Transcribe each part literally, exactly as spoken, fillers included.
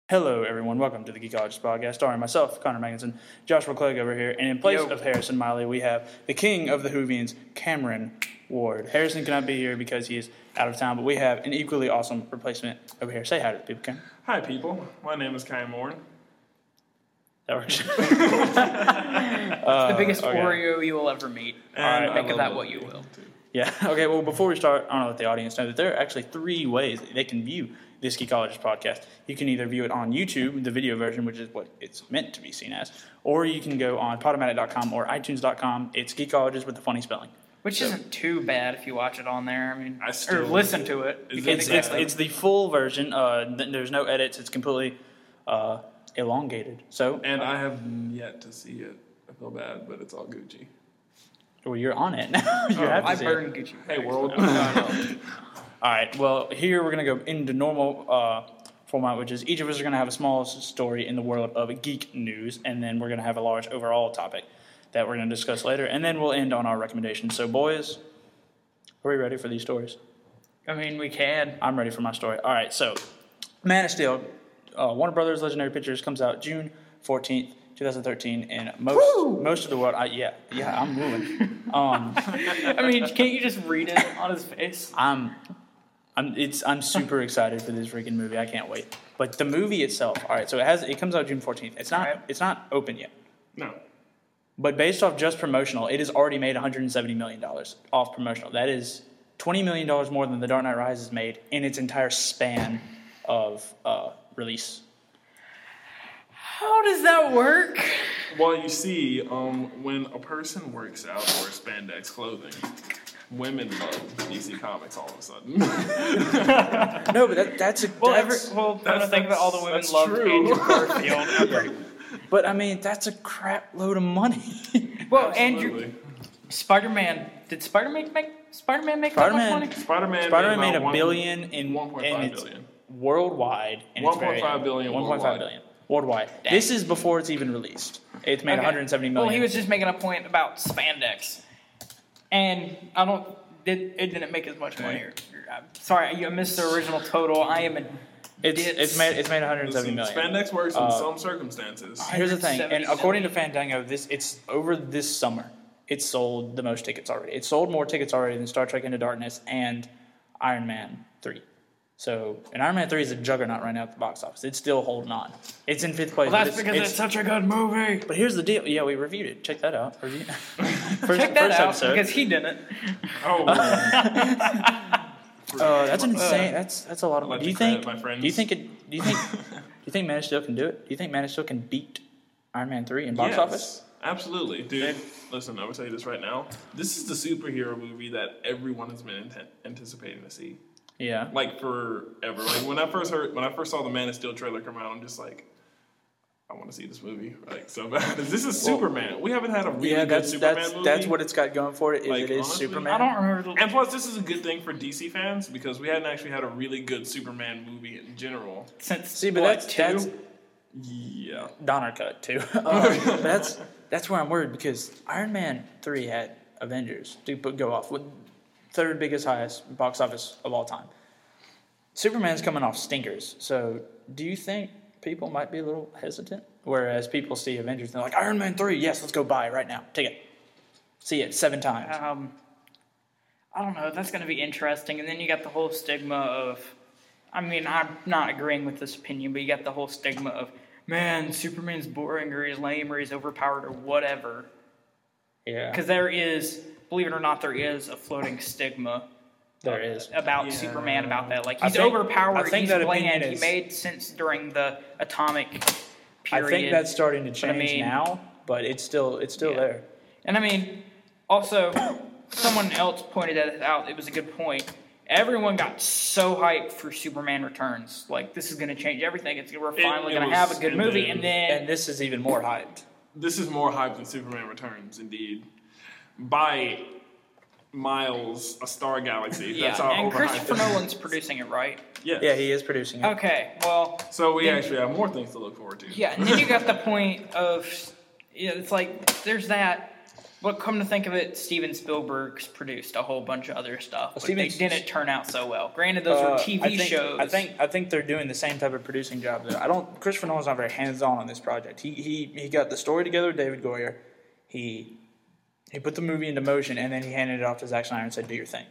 Hello, everyone. Welcome to the Geekologist Podcast, starring myself, Connor Magnuson, Joshua Clegg over here, and in place Yo. of Harrison Miley, we have the king of the Whovians, Cameron Ward. Harrison cannot be here because he is out of town, but we have an equally awesome replacement over here. Say hi to the people, Cam. Hi, people. My name is Kai Moore. That works. It's the biggest okay. Oreo you will ever meet. And All right, I make of love that it. what you will. Yeah. Okay. Well, before we start, I want to let the audience know that there are actually three ways that they can view this Geekologist podcast. You can either view it on YouTube, the video version, which is what it's meant to be seen as, or you can go on podomatic dot com or itunes dot com. It's Geekologist with the funny spelling. Which So- isn't too bad if you watch it on there. I mean, I or still- listen to it. Is You it- can't It's it's, exactly- it's the full version. Uh, th- there's no edits. It's completely uh, elongated. So, And I have yet to see it. I feel bad, but it's all Gucci. well, you're on it now. you have to I see burned it. Gucci. Hey, bags. world. All right. Well, here we're gonna go into normal uh, format, which is each of us are gonna have a small s- story in the world of geek news, and then we're gonna have a large overall topic that we're gonna discuss later, and then we'll end on our recommendations. So, boys, are we ready for these stories? I mean, we can. I'm ready for my story. All right, so Man of Steel, uh, Warner Brothers Legendary Pictures comes out June fourteenth, twenty thirteen, and most Woo! most of the world. I, yeah, yeah, I'm wooing. Um, I mean, can't you just read it on his face? I'm, I'm, it's, I'm super excited for this freaking movie. I can't wait. But the movie itself, all right. So it has, it comes out June fourteenth. It's not, Right. it's not open yet. No. But based off just promotional, it has already made one hundred seventy million dollars off promotional. That is twenty million dollars more than The Dark Knight Rises made in its entire span of uh, release. How does that work? Well, you see, um, when a person works out or wears spandex clothing, women love D C Comics all of a sudden. No, but that, that's a Well, every, that's, well, I that's- think about all the women that's love true. Andrew Garfield. but I mean that's a crap load of money. Well, Andrew, Absolutely. Spider-Man. Did Spider-Man make Spider-Man make that much Spider-Man- money? Spider-Man, Spider-Man made about a one- billion in one point in five its billion. worldwide. And one point five billion One point five worldwide. billion worldwide. Dang. This is before it's even released. It's made Okay. one hundred seventy million. Well, he was just making a point about spandex, and I don't. It, it didn't make as much money. Or, or, I'm sorry, I missed the original total. I am a. It's ditz. it's made it's made one hundred seventy Listen, million. spandex works in Uh, some circumstances. Here's the thing, and one hundred seventy according to million. Fandango, this it's over this summer. It's sold the most tickets already. It sold more tickets already than Star Trek Into Darkness and Iron Man three. So, and Iron Man three is a juggernaut right now at the box office. It's still holding on. It's in fifth place. Well, but that's it's, because it's, such a good movie. But here's the deal. Yeah, we reviewed it. Check that out. Review. First, Check that first out episode. because he didn't. Oh, Uh, that's insane. That's that's a lot of I'd like money. Do you to credit think? my friends. Do you think it? Do you think? do you think Man of Steel can do it? Do you think Man of Steel can beat Iron Man three in box yes, office? Absolutely, dude. Listen, I'm gonna tell you this right now. This is the superhero movie that everyone has been inten- anticipating to see, Yeah. like forever. Like when I first heard, when I first saw the Man of Steel trailer come out, I'm just like, I want to see this movie, like so bad. This is Superman. We haven't had a really Yeah, good that's Superman that's movie. that's what it's got going for it. Is Like, it is honestly, Superman. I don't remember. The, And plus, this is a good thing for D C fans because we hadn't actually had a really good Superman movie in general. since See, but what, that's two? that's Yeah. Donner cut too. Uh, but that's that's where I'm worried because Iron Man three had Avengers to put, go off with third biggest highest box office of all time. Superman's coming off stinkers. So do you think people might be a little hesitant? Whereas people see Avengers, they're like Iron Man three, yes, let's go buy it right now. Take it. See it seven times. Um, I don't know. That's going to be interesting. And then you got the whole stigma of. I mean, I'm not agreeing with this opinion, but you got the whole stigma of, man, Superman's boring or he's lame or he's overpowered or whatever. Yeah, Because there is, believe it or not, there is a floating stigma there is. about Yeah. Superman, about that. Like, I he's think- overpowered, I think he's that opinion bland, he is- made sense during the atomic period. I think that's starting to change I mean- now, but it's still it's still Yeah. there. And I mean, also, someone else pointed it out. It was a good point. Everyone got so hyped for Superman Returns. Like, this is going to change everything. It's we're finally it going to was- have a good and movie. then- And then, And this is even more hyped. This is more hype than Superman Returns, indeed. By miles, a star galaxy. yeah, That's how and overhyped Christopher it is. Nolan's producing it, right? Yes. Yeah, he is producing it. Okay, well, So we Then- actually have more things to look forward to. yeah, and then you got the point of, yeah, it's like, there's that. But come to think of it, Steven Spielberg's produced a whole bunch of other stuff, but Steven- they didn't turn out so well. Granted, those Uh, were T V I think, shows. I think I think they're doing the same type of producing job. That I don't. Christopher Nolan's not very hands on on this project. He he he got the story together with David Goyer. He he put the movie into motion, and then he handed it off to Zack Snyder and said, "Do your thing."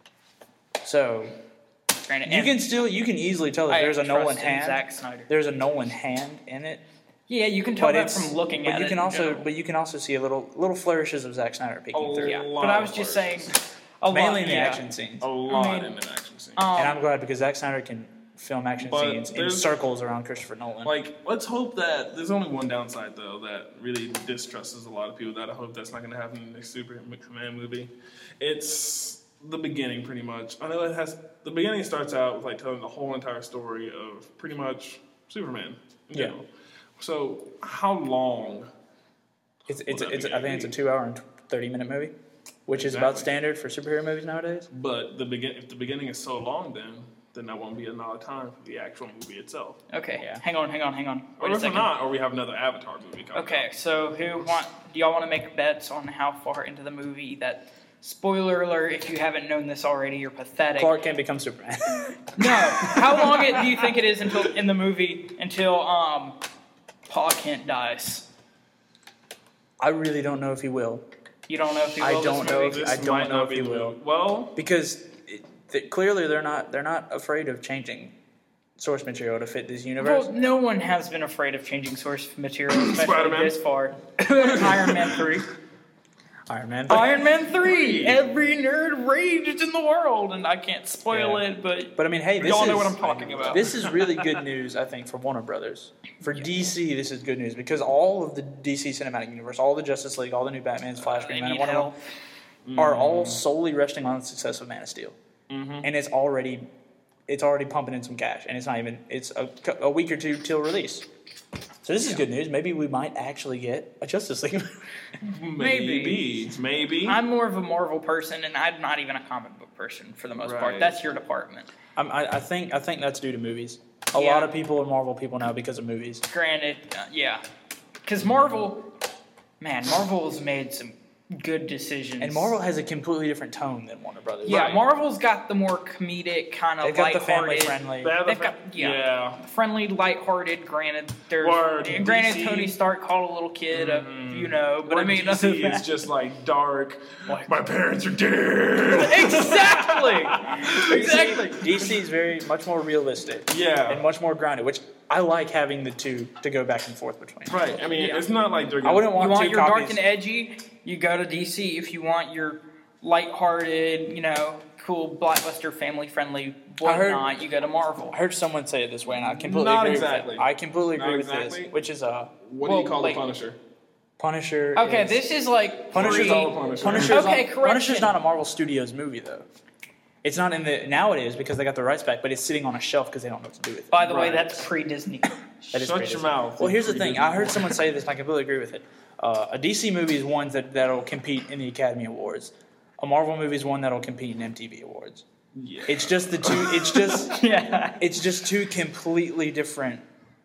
So Granted, you and can still you can easily tell that I there's a trust Nolan in hand. Zack Snyder. There's a Nolan hand in it. Yeah, you can tell But that it's from looking but at you it. can in also general. but you can also see a little little flourishes of Zack Snyder peeking Oh, through. yeah, lot but I was of just flourishes. saying, a Mainly lot, in the yeah. action scenes. A lot I mean, in the action scene. Um, And I'm glad because Zack Snyder can film action But scenes in there's- circles around Christopher Nolan. Like, let's hope that there's only one downside though that really distrusts a lot of people. That I hope that's not going to happen in the next Superman movie. It's the beginning, pretty much. I know it has the beginning starts out with like telling the whole entire story of pretty much Superman in Yeah. general. So how long? It's it's Well, it's that'd I be think it's a great. two hour and thirty minute movie, which is about Exactly. standard for superhero movies nowadays. But the begin if the beginning is so long, then then that won't be enough time for the actual movie itself. Okay, Yeah. hang on, hang on, hang on. Or Wait a if second. not, or we have another Avatar movie coming. Okay, out. so who want? Do y'all want to make bets on how far into the movie that? Spoiler alert! If you haven't known this already, you're pathetic. Clark can't become Superman. No. How long it, do you think it is until in the movie until um, Pa Kent dies? I really don't know if he will You don't know if he will. I this don't know movie? if- This I don't might know not if be he the will. movie. Well, because it, th- clearly they're not they're not afraid of changing source material to fit this universe. Well, no one has been afraid of changing source material, especially Spider-Man. this far. Iron Man three. Iron Man. Iron Man three. Every nerd raged in the world, and I can't spoil Yeah. it, but But I mean, hey, this y'all is know what I'm talking about. this is really good news. I think for Warner Brothers, for D C, this is good news because all of the D C cinematic universe, all the Justice League, all the new Batman's, Flash, they Green Man, need Wonder Woman, help. are all solely resting on the success of Man of Steel, Mhm. and it's already it's already pumping in some cash, and it's not even it's a, cou- a week or two till release. So this is good news. Maybe we might actually get a Justice League. maybe, maybe. I'm more of a Marvel person, and I'm not even a comic book person for the most part. Right. That's your department. I'm, I, I think I think that's due to movies. A Yeah. lot of people are Marvel people now because of movies. Granted, uh, yeah, because Marvel, man, Marvel's made some good decisions. And Marvel has a completely different tone than Warner Brothers. yeah, Right. Marvel's got the more comedic kind of They've got the family lighthearted, friendly. They have They've the got fa- yeah, yeah. friendly, lighthearted. Granted, there's Word, and granted D C Tony Stark called a little kid, a, you know, but Or I mean, D other C than is that- just like dark. My parents are dead. exactly, exactly. D C is very much more realistic Yeah. and much more grounded, which I like having the two to go back and forth between. Right. I mean, Yeah. it's not like they're. I wouldn't want You want two your copies. dark and edgy, you go to D C. If you want your lighthearted, you know, cool blockbuster, family-friendly whatnot, heard- you go to Marvel. I heard someone say it this way, and I completely Not agree exactly. with it. I completely Not agree with exactly. this, which is uh, What Well, do you call like- the Punisher? Punisher. Okay, is, this is like Punisher's pre- all Punisher. Punisher's Okay, not, correction. Punisher's not a Marvel Studios movie though. It's not in the now it is because they got the rights back, but it's sitting on a shelf because they don't know what to do with it. By the way, Right. that's pre-Disney. That is Shut pretty your Disney. mouth. Well, here's the Pretty thing. Disney. I heard someone say this, and I completely agree with it. Uh, a D C movie is one that that'll compete in the Academy Awards. A Marvel movie is one that'll compete in M T V Awards. Yeah. It's just the two. It's just yeah. it's just two completely different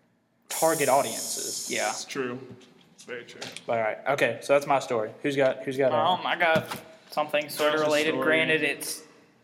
target audiences. Yeah. It's true. It's very true. But all right, okay. So that's my story. Who's got who's got? Uh, Um, I got something sort of Josh's related. story. Granted, it's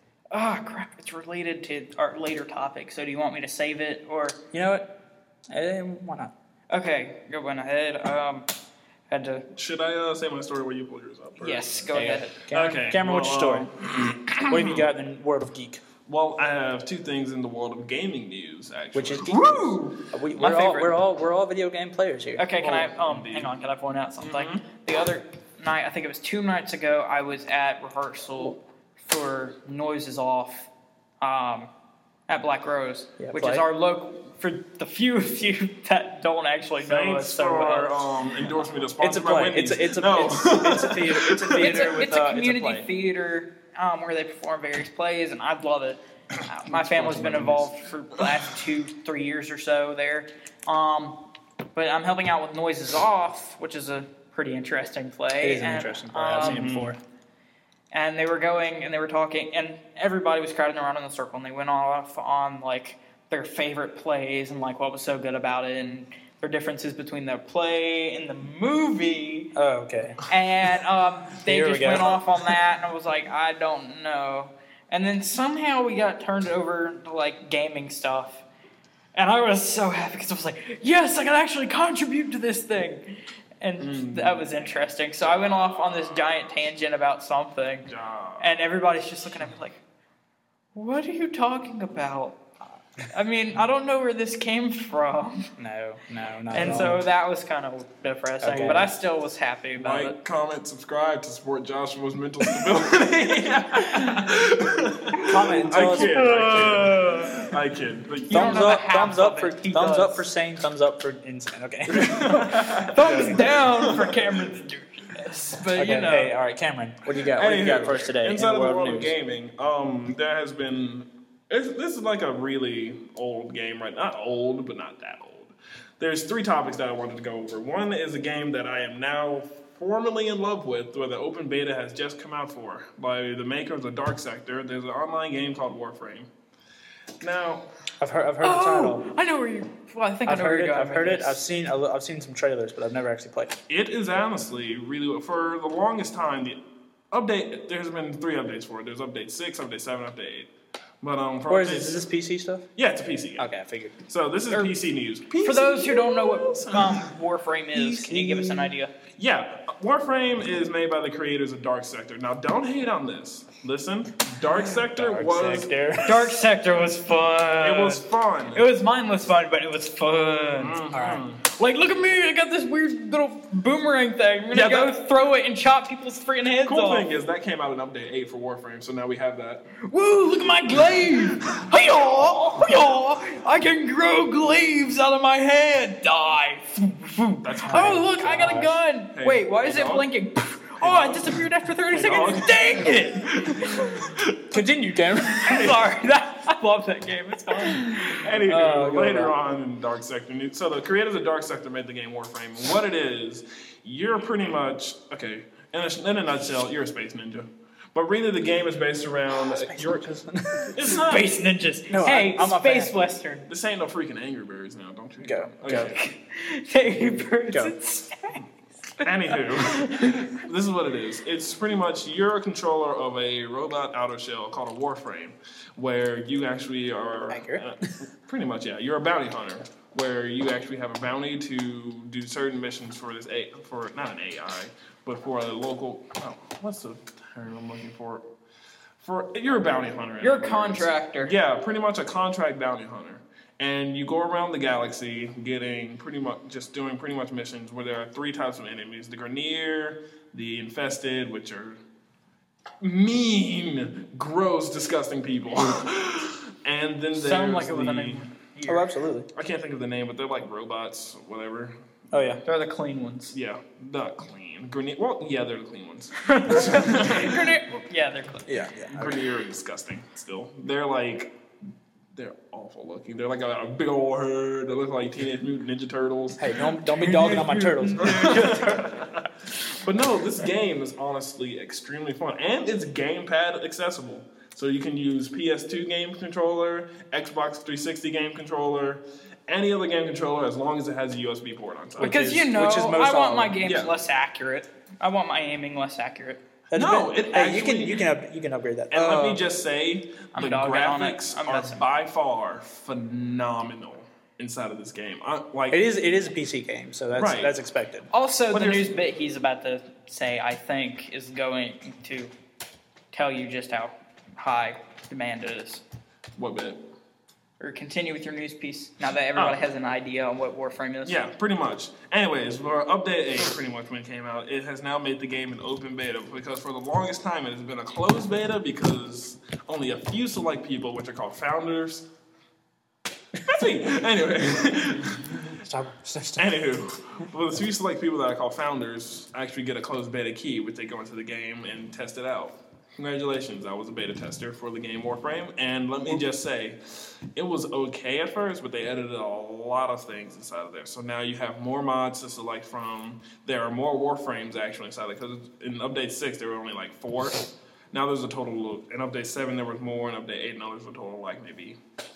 ah crap. It's related to our later topic. So do you want me to save it or? you know what? Eh, why not? Okay, go went ahead. Um, had to. Should I uh, say my story where you pulled yours up? or- Yes, go Okay, ahead. Cameron, Okay, Cameron, what's your well, story? What have you got in the world of geek? Well, I have two things in the world of gaming news, actually. Which is geek Woo! news. Uh, We, My we're all favorite. we're all we're all video game players here. Okay, can I Oh, um indeed. hang on? Can I point out something? Mhm. The other night, I think it was two nights ago, I was at rehearsal for Noises Off, um, at Black Rose, Yeah, which play. is our local. For the few of you that don't actually know us Thanks so for well, um, endorsing me to It's a sponsor my play. Wendy's. It's a it's a no. it's, it's a theater. It's a theater it's a, with it's a uh, community it's a play. theater um, where they perform various plays, and I love it. Uh, my family's been involved for the last two, three years or so there. Um, but I'm helping out with Noises Off, which is a pretty interesting play. It is an and, interesting play. I've seen it um, before. And they were going and they were talking, and everybody was crowding around in a circle, and they went off on like their favorite plays and like what was so good about it, and their differences between the play and the movie. Oh, okay. And um, they Here we just go. went off on that, and I was like, I don't know. And then somehow we got turned over to like gaming stuff. And I was so happy because I was like, yes, I can actually contribute to this thing. And Mm. that was interesting. So I went off on this giant tangent about something. Job. And everybody's just looking at me like, what are you talking about? I mean, I don't know where this came from. No, no, not And at so all. that was kind of depressing. Okay. But I still was happy about Like, it. comment, subscribe to support Joshua's mental stability. Comment and I tell us. kid, I kid. I kid. But You don't Thumbs know the up, half thumbs up of for it. He thumbs does. up for sane, thumbs up for insane. Okay. Thumbs down for Cameron's douchiness. But, Okay. you know. Hey, all right, Cameron. What do you got? What do you got Anywho, for us today? Inside in of the the world world of news? gaming, um, there has been. It's, this is like a really old game, right? Not old, but not that old. There's three topics that I wanted to go over. One is a game that I am now formally in love with, where the open beta has just come out for by the makers of Dark Sector. There's an online game called Warframe. Now, I've heard. I've heard the Oh, title. I know where you. Well, I think I've I know where heard you're it. going. I've heard with it. this. I've seen. a li- I've seen some trailers, but I've never actually played it. it is honestly really for the longest time. The update. There's been three updates for it. There's update six, update seven, update eight. But um, for Where is updates- this? Is this P C stuff? Yeah, it's a P C game. Okay, I figured. So this is Or- P C news. For those who don't know what um, Warframe is, can you give us an idea? Yeah, Warframe is made by the creators of Dark Sector. Now, don't hate on this. Listen, Dark Sector Dark was Sector. Dark Sector was fun. it was fun. It was mindless fun, but it was fun. Mhm. All right. Like, look at me! I got this weird little boomerang thing. I'm gonna Yeah, go that- throw it and chop people's freaking heads Cool off. thing is that came out in update eight for Warframe, so now we have that. Woo! Look at my glaive! Hi-yaw! Hi-yaw! I can grow glaives out of my head. Die! That's Oh, look! I got a gun. Hey, Wait, why is hey, it dog. blinking? Oh, it disappeared after thirty Hey, seconds. dog. Dang it! Continue, Cameron. I'm sorry. That, I love that game. It's fun. Anyway, Oh, go later on. on in Dark Sector, news- so the creators of Dark Sector made the game Warframe. And what it is, you're pretty much okay. In a, in a nutshell, you're a space ninja. But really, the game is based around. You're, it's not. Space ninjas. No, hey, I'm- I'm a space fan. western. This ain't no freaking Angry Birds now, don't you? Go, Okay. Hey, birds Go. in space. Anywho, this is what it is. It's pretty much you're a controller of a robot outer shell called a Warframe, where you actually are Accurate. uh, pretty much yeah, you're a bounty hunter, where you actually have a bounty to do certain missions for this a for not an A I, but for a local. Oh, what's the term I'm looking for? For you're a bounty hunter. in You're a other words. contractor. Yeah, pretty much a contract bounty hunter. And you go around the galaxy getting pretty much, just doing pretty much missions where there are three types of enemies. The Grenier, the Infested, which are mean, gross, disgusting people. And then there's Sound like it was the, a name. Oh, absolutely. I can't think of the name, but they're like robots, whatever. Oh yeah. They're the clean ones. Yeah, not clean. Grenier, well, yeah, they're the clean ones. Yeah, they're clean. Yeah. Yeah. Grenier are disgusting still. They're like, they're awful looking. They're like a, a big old herd. They look like Teenage Mutant Ninja Turtles. Hey, don't don't be dogging on my turtles. But no, this game is honestly extremely fun. And it's gamepad accessible. So you can use P S two game controller, Xbox three sixty game controller, any other game controller as long as it has a U S B port on top. Because is- you know, which is most I want my solid. games Yeah. less accurate. I want my aiming less accurate. That's No, been- it hey, you can actually- you can up, you can upgrade that. And let Uh, me just say, I'm the dogging on it. graphics I'm are messing. by far phenomenal inside of this game. I, like It is it is a P C game, so that's Right. that's expected. Also, But the here's- news bit he's about to say, I think, is going to tell you just how high demand it is. what bit? Or continue with your news piece now that everybody Oh. has an idea on what Warframe is. Yeah, pretty much. Anyways, for update eight, pretty much when it came out, it has now made the game an open beta because for the longest time it has been a closed beta because only a few select people, which are called founders. That's me. Anyway, Stop. stop, stop. anywho, well, the few select people that I call founders actually get a closed beta key, which they go into the game and test it out. Congratulations, I was a beta tester for the game Warframe, and let me just say, it was okay at first, but they edited a lot of things inside of there. So now you have more mods to select from. There are more Warframes actually inside it, because in Update six there were only like four. Now there's a total of, in Update seven there was more, in Update eight now there's a total of like maybe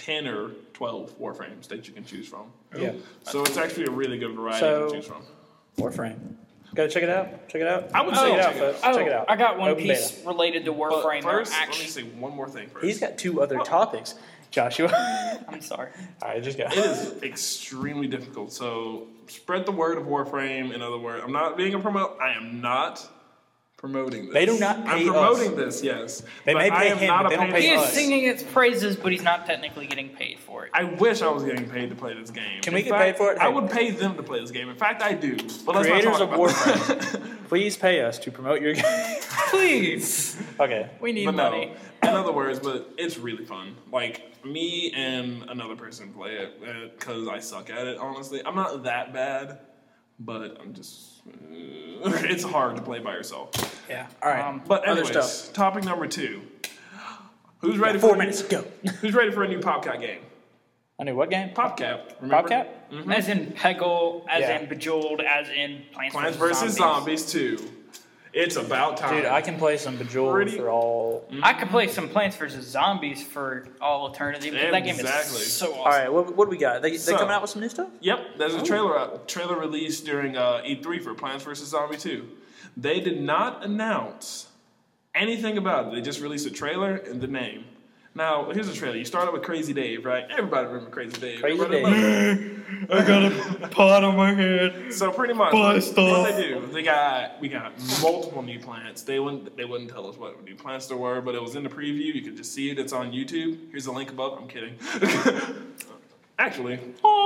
ten or twelve Warframes that you can choose from. Yeah. So it's actually a really good variety So- to choose from. Warframe. Gotta check it out. Check it out. I would check say it out, check it folks. out. Oh, Check it out. I got one Open piece beta. related to But Warframe. first, or let me actually, say one more thing first. He's got two other Well- topics. Joshua. I'm sorry. All right, just go. It is extremely difficult. So spread the word of Warframe. In other words, I'm not being a promote. I am not promoting this. They do not pay I'm promoting us. this, yes. They but may I pay am him, not but a they don't paid He pay is us. singing its praises, but he's not technically getting paid for it. I wish I was getting paid to play this game. Can In we get fact, paid for it? I Hey. would pay them to play this game. In fact, I do. But let's Creators not of talk about Warframe, please pay us to promote your game. Please. Okay. We need But no, money. in other words, but it's really fun. Like, me and another person play it because I suck at it, honestly. I'm not that bad, but I'm just... Uh, it's hard to play by yourself. Yeah. All right. Um, But Other anyways, stuff. topic number two. Who's ready Four for a minutes. new, Go. Who's ready for a new PopCap game? I knew what game? PopCap. Remember? PopCap? Mm-hmm. As in Peggle, as Yeah. in Bejeweled, as in Plants, Plants versus Zombies two. It's about time. Dude, I can play some Bejeweled Pretty- for all. I could play some Plants versus Zombies for all eternity because that game Exactly. is so awesome. All right. What, what do we got? They, they So- coming out with some new stuff? Yep, there's a trailer out, trailer released during uh, E three for Plants vs. Zombie two. They did not announce anything about it. They just released a trailer and the name. Now, here's the trailer. You start out with Crazy Dave, right? Everybody remember Crazy Dave. Crazy Everybody Dave. loved I got a pot on my head. it. So pretty much, Buy what stuff. they do, they got we got multiple new plants. They wouldn't they wouldn't tell us what new plants there were, but it was in the preview. You could just see it. It's on YouTube. Here's the link above. I'm kidding. Actually,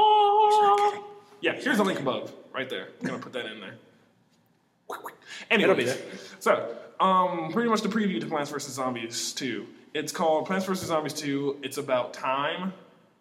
yeah, here's the link above, right there. I'm gonna put that in there. Anyway, It'll be there. So, um, pretty much the preview to Plants vs. Zombies two. It's called Plants vs. Zombies two. It's about time.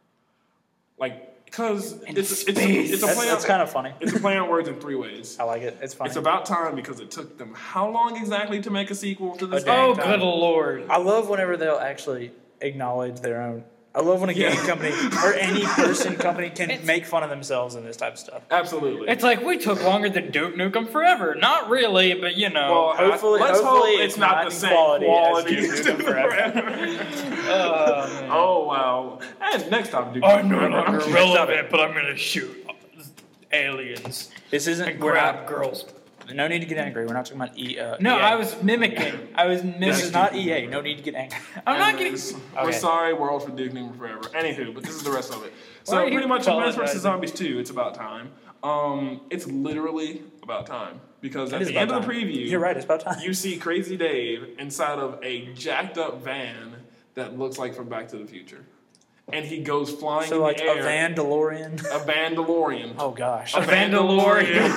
Like, because In it's, it's, space. it's a That's, play that's on, kind of funny. it's a play on words in three ways. I like it. It's funny. It's about time because it took them how long exactly to make a sequel to this A game? dang Oh, time. good lord. I love whenever they'll actually acknowledge their own. I love when a game Yeah. company or any person company can It's- make fun of themselves in this type of stuff. Absolutely. It's like we took longer than Duke Nukem Forever. Not really, but you know. well, hopefully- let's hopefully hope it's it's not, not the in same quality quality, as Duke as Nukem Duke Forever. Uh, man. Oh wow! And next time, Duke I'm Nukem no Forever. longer I'm relevant, but I'm gonna shoot aliens This isn't. and We're grab not. girls. No need to get angry. We're not talking about E. Uh, No, E A. I was mimicking. I was mimicking. This is not E A. No need to get angry. I'm not getting. Anyways, We're Okay. sorry, world for Duke Nukem Forever. Anywho, but this is the rest of it. So Why are you pretty much in Plants apologizing? vs. Zombies two, it's about time. Um, it's literally about time because It at is the about end of the time. preview, You're right. It's about time. you see Crazy Dave inside of a jacked up van that looks like from Back to the Future, and he goes flying So in like the air. a Van DeLorean. a Vandalorian. Oh gosh. A Vandalorian.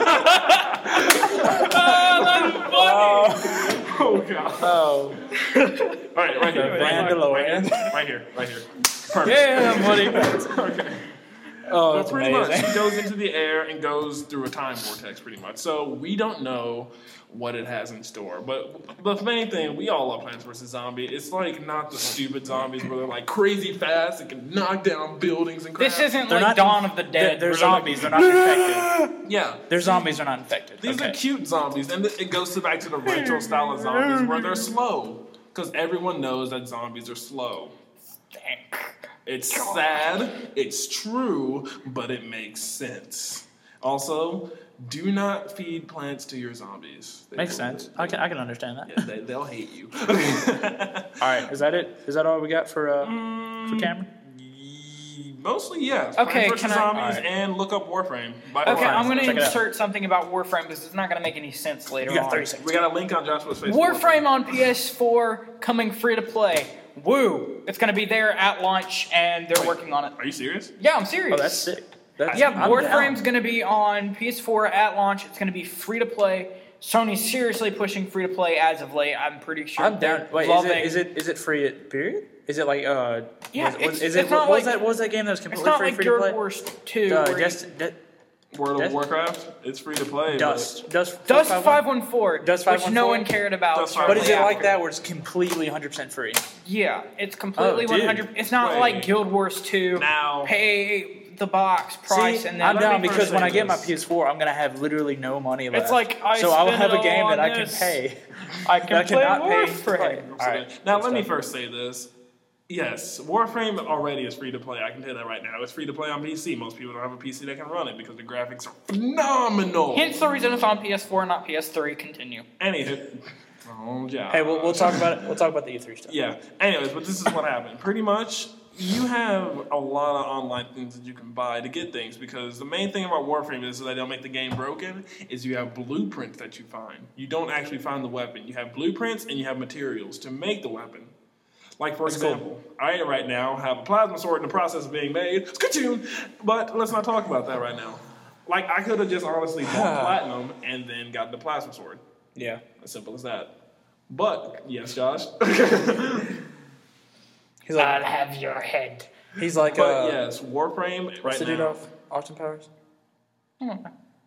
Oh, oh god. oh. All right, right here. The Right here. Vandalorian. Right here. Right here. Perfect. Yeah, buddy. Okay. Oh, Well, that's pretty amazing. much, he goes into the air and goes through a time vortex, pretty much. So we don't know what it has in store. But the main thing, we all love Plants vs. Zombie. It's like not the stupid zombies where they're like crazy fast and can knock down buildings and crap. This isn't They're like not- Dawn of the They're, Dead. they're where zombies. They're not infected. Yeah. They're zombies. They're not infected. These okay. are cute zombies, and it goes to back to the retro style of zombies where they're slow. Because everyone knows that zombies are slow. Thank It's God. sad, it's true, but it makes sense. Also, do not feed plants to your zombies. They Makes will- sense. I can I can understand that. Yeah, they, they'll hate you. All right. Is that it? Is that all we got for uh for Cameron? Mostly, yes. Okay, Plants versus can I- Zombies Alright. and look up Warframe. By Okay, Warframe. I'm going to Check it out. insert something about Warframe because it's not going to make any sense later You got on. thirty seconds. We got a link on Joshua's Facebook. Warframe on P S four coming free to play. Woo! It's going to be there at launch, and they're Wait. working on it. Are you serious? Yeah, I'm serious. Oh, that's sick. That's, Yeah, I'm Warframe's down. going to be on P S four at launch. It's going to be free to play. Sony's seriously pushing free to play as of late. I'm pretty sure. I'm down. they're Wait, is loving- it is it is it free at period? Is it like uh? Yeah, was, was, it's- is it's it not what was like- that what was that game that was It's completely not free like free to Guild play? Wars two. Uh, where you- just d- World of Dust- Warcraft? It's free to play. Dust Dust Dust five five one four, Dust which no 514? one cared about. Dust But is it shortly like after. that where it's completely one hundred percent free? Yeah, it's completely Oh, dude. one hundred. It's not Wait. like Guild Wars two. Now- Pay the box price See, and then I'm let down me because first when say I get my this. P S four, I'm gonna have literally no money left. It's like I so I'll spend have it a game all that on I can this. pay. I that can I play cannot pay to Warframe. play. All right. Now, good let me stuff. first say this. Yes, Warframe already is free to play. I can tell you that right now. It's free to play on P C. Most people don't have a P C that can run it because the graphics are phenomenal. Hence the reason it's on P S four, not P S three. Continue. Anywho, oh, job. Hey, we'll, we'll talk about it. We'll talk about the E three stuff. Yeah. Anyways, but this is what happened. Pretty much, you have a lot of online things that you can buy to get things because the main thing about Warframe is that they don't make the game broken. Is you have blueprints that you find. You don't actually find the weapon. You have blueprints and you have materials to make the weapon. Like, for That's example, cool. I right now have a plasma sword in the process of being made. Ska-choon! But let's not talk about that right now. Like, I could have just honestly bought platinum and then got the plasma sword. Yeah. As simple as that. But, yes, Josh. He's like, I'll have your head. he's like, But, uh, yes, Warframe what's right the dude now. off Austin Powers? Oh,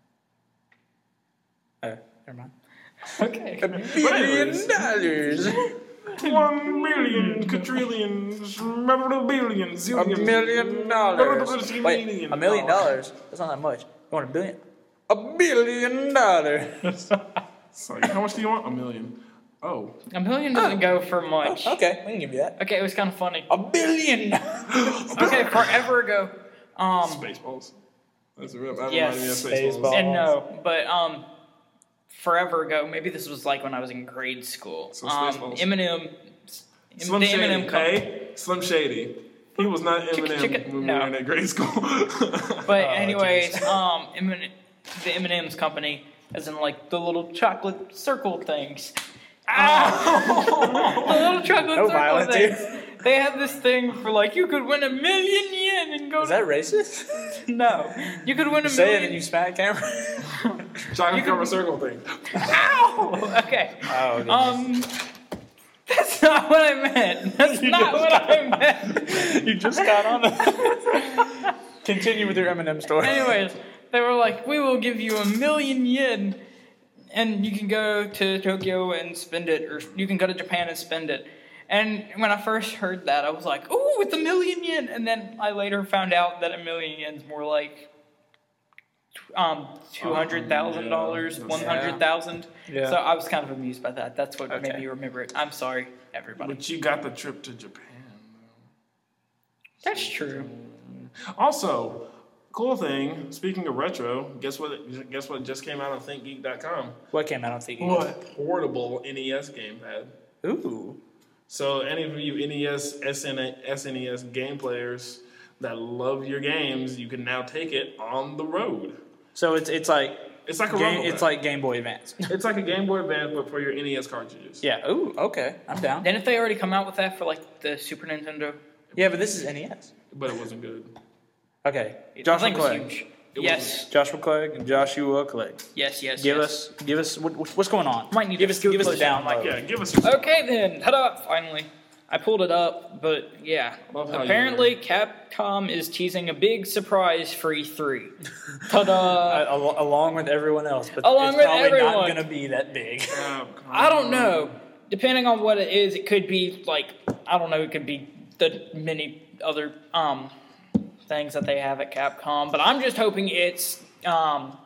never mind. Okay. Billion dollars. One million, quadrillion, billion, A zillion. million dollars. Wait, a million dollars? That's not that much. You want a billion? A billion dollars. Sorry, how much do you want? A million. Oh. A million doesn't go for much. Okay, we can give you that. Okay, it was kind of funny. A billion. Okay, forever ago. Um, Spaceballs. That's a real. That Yes. reminded me of Spaceballs. Spaceballs. and no, but um, forever ago. Maybe this was like when I was in grade school. So um, Spaceballs. Eminem. Slim the Shady. Eminem company. Hey, Slim Shady. He was not Eminem chicka- when we no. were in that grade school. But Oh, anyways, geez. um, Emin- the Eminem's company, as in like the little chocolate circle things. Ah! the little chocolate No circle violence, things. They had this thing for like you could win a million yen and go. Is to- that racist? No, you could win a You say it million. and you smack camera. Chocolate cover circle thing. Ow! Okay. Oh, goodness. Um, that's not what I meant. That's not what I meant. You just got on it. Continue with your Eminem story. Anyways, they were like, we will give you a million yen, and you can go to Tokyo and spend it, or you can go to Japan and spend it. And when I first heard that, I was like, ooh, it's a million yen. And then I later found out that a million yen's more like um, two hundred thousand dollars, yeah. one hundred thousand dollars. Yeah. So I was kind of amused by that. That's what Okay. made me remember it. I'm sorry, everybody. But you got the trip to Japan. That's true. Also, cool thing. Speaking of retro, guess what? Guess what just came out on Think Geek dot com? What came out on Think Geek? What portable N E S gamepad? Ooh. So any of you N E S, S N E S game players that love your games, you can now take it on the road. So it's it's like It's like a game, rumble it's pack. like Game Boy Advance. It's like a Game Boy Advance, but for your N E S cartridges. Yeah. Ooh. Okay. I'm down. Didn't they already come out with that for like the Super Nintendo? Yeah, but this is N E S. But it wasn't good. Okay. I Joshua think it was Clegg. huge. It Yes, Joshua Clegg and Joshua Clegg. yes, yes. Give yes. us, give us, what, what's going on? Might need give to us, scoot give us the closer. download. Yeah, give us your. Okay then, ta-da! Finally, I pulled it up, but yeah. Love how you Apparently, Capcom is teasing a big surprise for E three. Ta-da! Uh, al- along with everyone else, but Along it's with probably everyone. not going to be that big. Capcom. I don't know. Depending on what it is, it could be like I don't know. It could be the many other um things that they have at Capcom, but I'm just hoping it's um